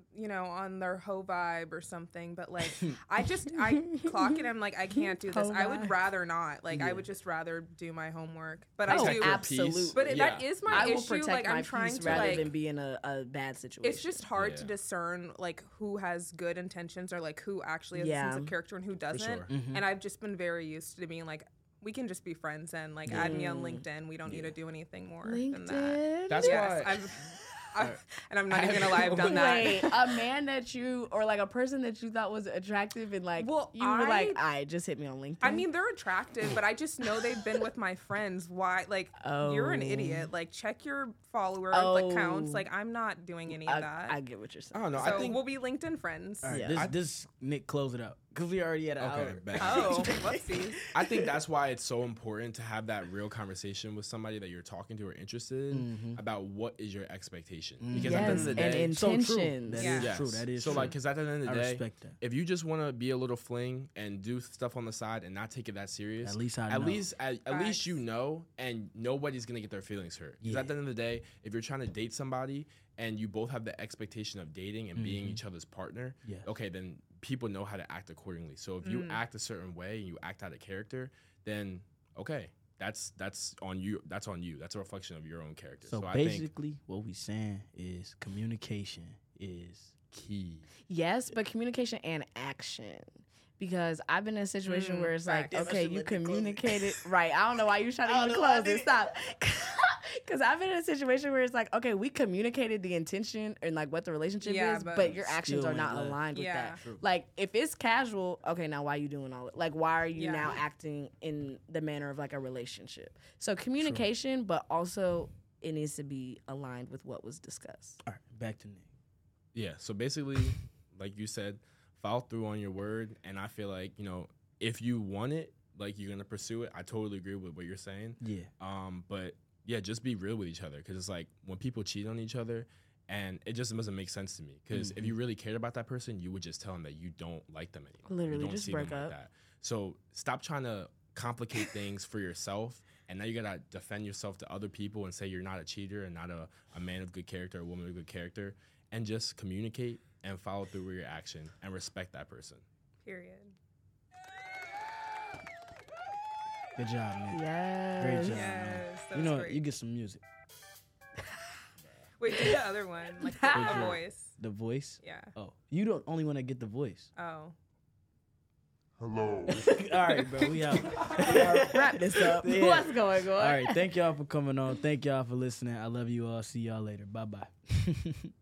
on their hoe vibe or something, but like I clock it. I'm like I can't do this. Hoe I would vibe. rather not. Like I Yeah. would just rather do my homework. But Oh, I do. Protect your absolutely. peace. But that Yeah. is my I will issue. protect Like my I'm trying peace to rather like. than be in a bad situation. It's just hard to Yeah. discern like who has good intentions or like who actually has a sense Yeah. of character and who doesn't. sure. And I've just been very used to being like, we can just be friends and like add me on LinkedIn. We don't need to do anything more than that. LinkedIn. That's Yes, why. and I'm not even gonna lie, I've done that. Wait, a man that you or like a person that you thought was attractive and like Well, you were like, I just hit me on LinkedIn. I mean, they're attractive, but I just know they've been with my friends. Why? Like, you're an Oh. idiot. Like, check your follower Oh. counts. Like, I'm not doing any of that. I get what you're saying. I don't know. so I think we'll be LinkedIn friends. All right, Yeah. this Nick close it out because we already had an Okay, hour. bet. Oh, whoopsies. I think that's why it's so important to have that real conversation with somebody that you're talking to or interested in about what is your expectation. Because at the end Yes, of the and day, So true. intentions. That is Yeah. yes. true. That is so true. like, because at the end of I the day, respect that. if you just want to be a little fling and do stuff on the side and not take it that serious, At least I at know. least at Facts. least you know, and nobody's gonna get their feelings hurt. Because Yeah. at the end of the day, if you're trying to date somebody and you both have the expectation of dating and being each other's partner, Yeah. okay, then people know how to act accordingly. So if you act a certain way and you act out of character, then okay, that's on you. That's on you. That's a reflection of your own character. So I think basically, what we saying is communication is key. Yes, but communication and action. Because I've been in a situation where it's like, facts. okay, Damn, I you should let Nick close it. communicated right. I don't know why you trying to I even don't know why I close it. did. Stop. Because I've been in a situation where it's like, okay, we communicated the intention and like what the relationship Yeah, is, but but your actions still are not ain't love. aligned with Yeah. that. True. Like if it's casual, okay, now why are you doing all it? Like why are you Yeah. now acting in the manner of like a relationship? So communication, but also it needs to be aligned with what was discussed. all right. Back to Nick. Yeah. So basically, like you said, follow through on your word, and I feel like if you want it, like you're gonna pursue it. I totally agree with what you're saying. Yeah. But yeah, just be real with each other, because it's like when people cheat on each other, and it just doesn't make sense to me. Because if you really cared about that person, you would just tell them that you don't like them anymore. Literally, you don't just see break them up. like that. So stop trying to complicate things for yourself, and now you gotta defend yourself to other people and say you're not a cheater and not a man of good character or a woman of good character, and just communicate and follow through with your action and respect that person. Period. Good job, man. Yes. Great job, man. Yes, that You was know, great. you get some music. Wait, do the other one, like Which the one? voice. The voice. Yeah. Oh, you don't only want to get the voice. Oh. Hello. All right, bro. We out. Wrap this up. Yeah. What's going on? All right. Thank y'all for coming on. Thank y'all for listening. I love you all. See y'all later. Bye bye.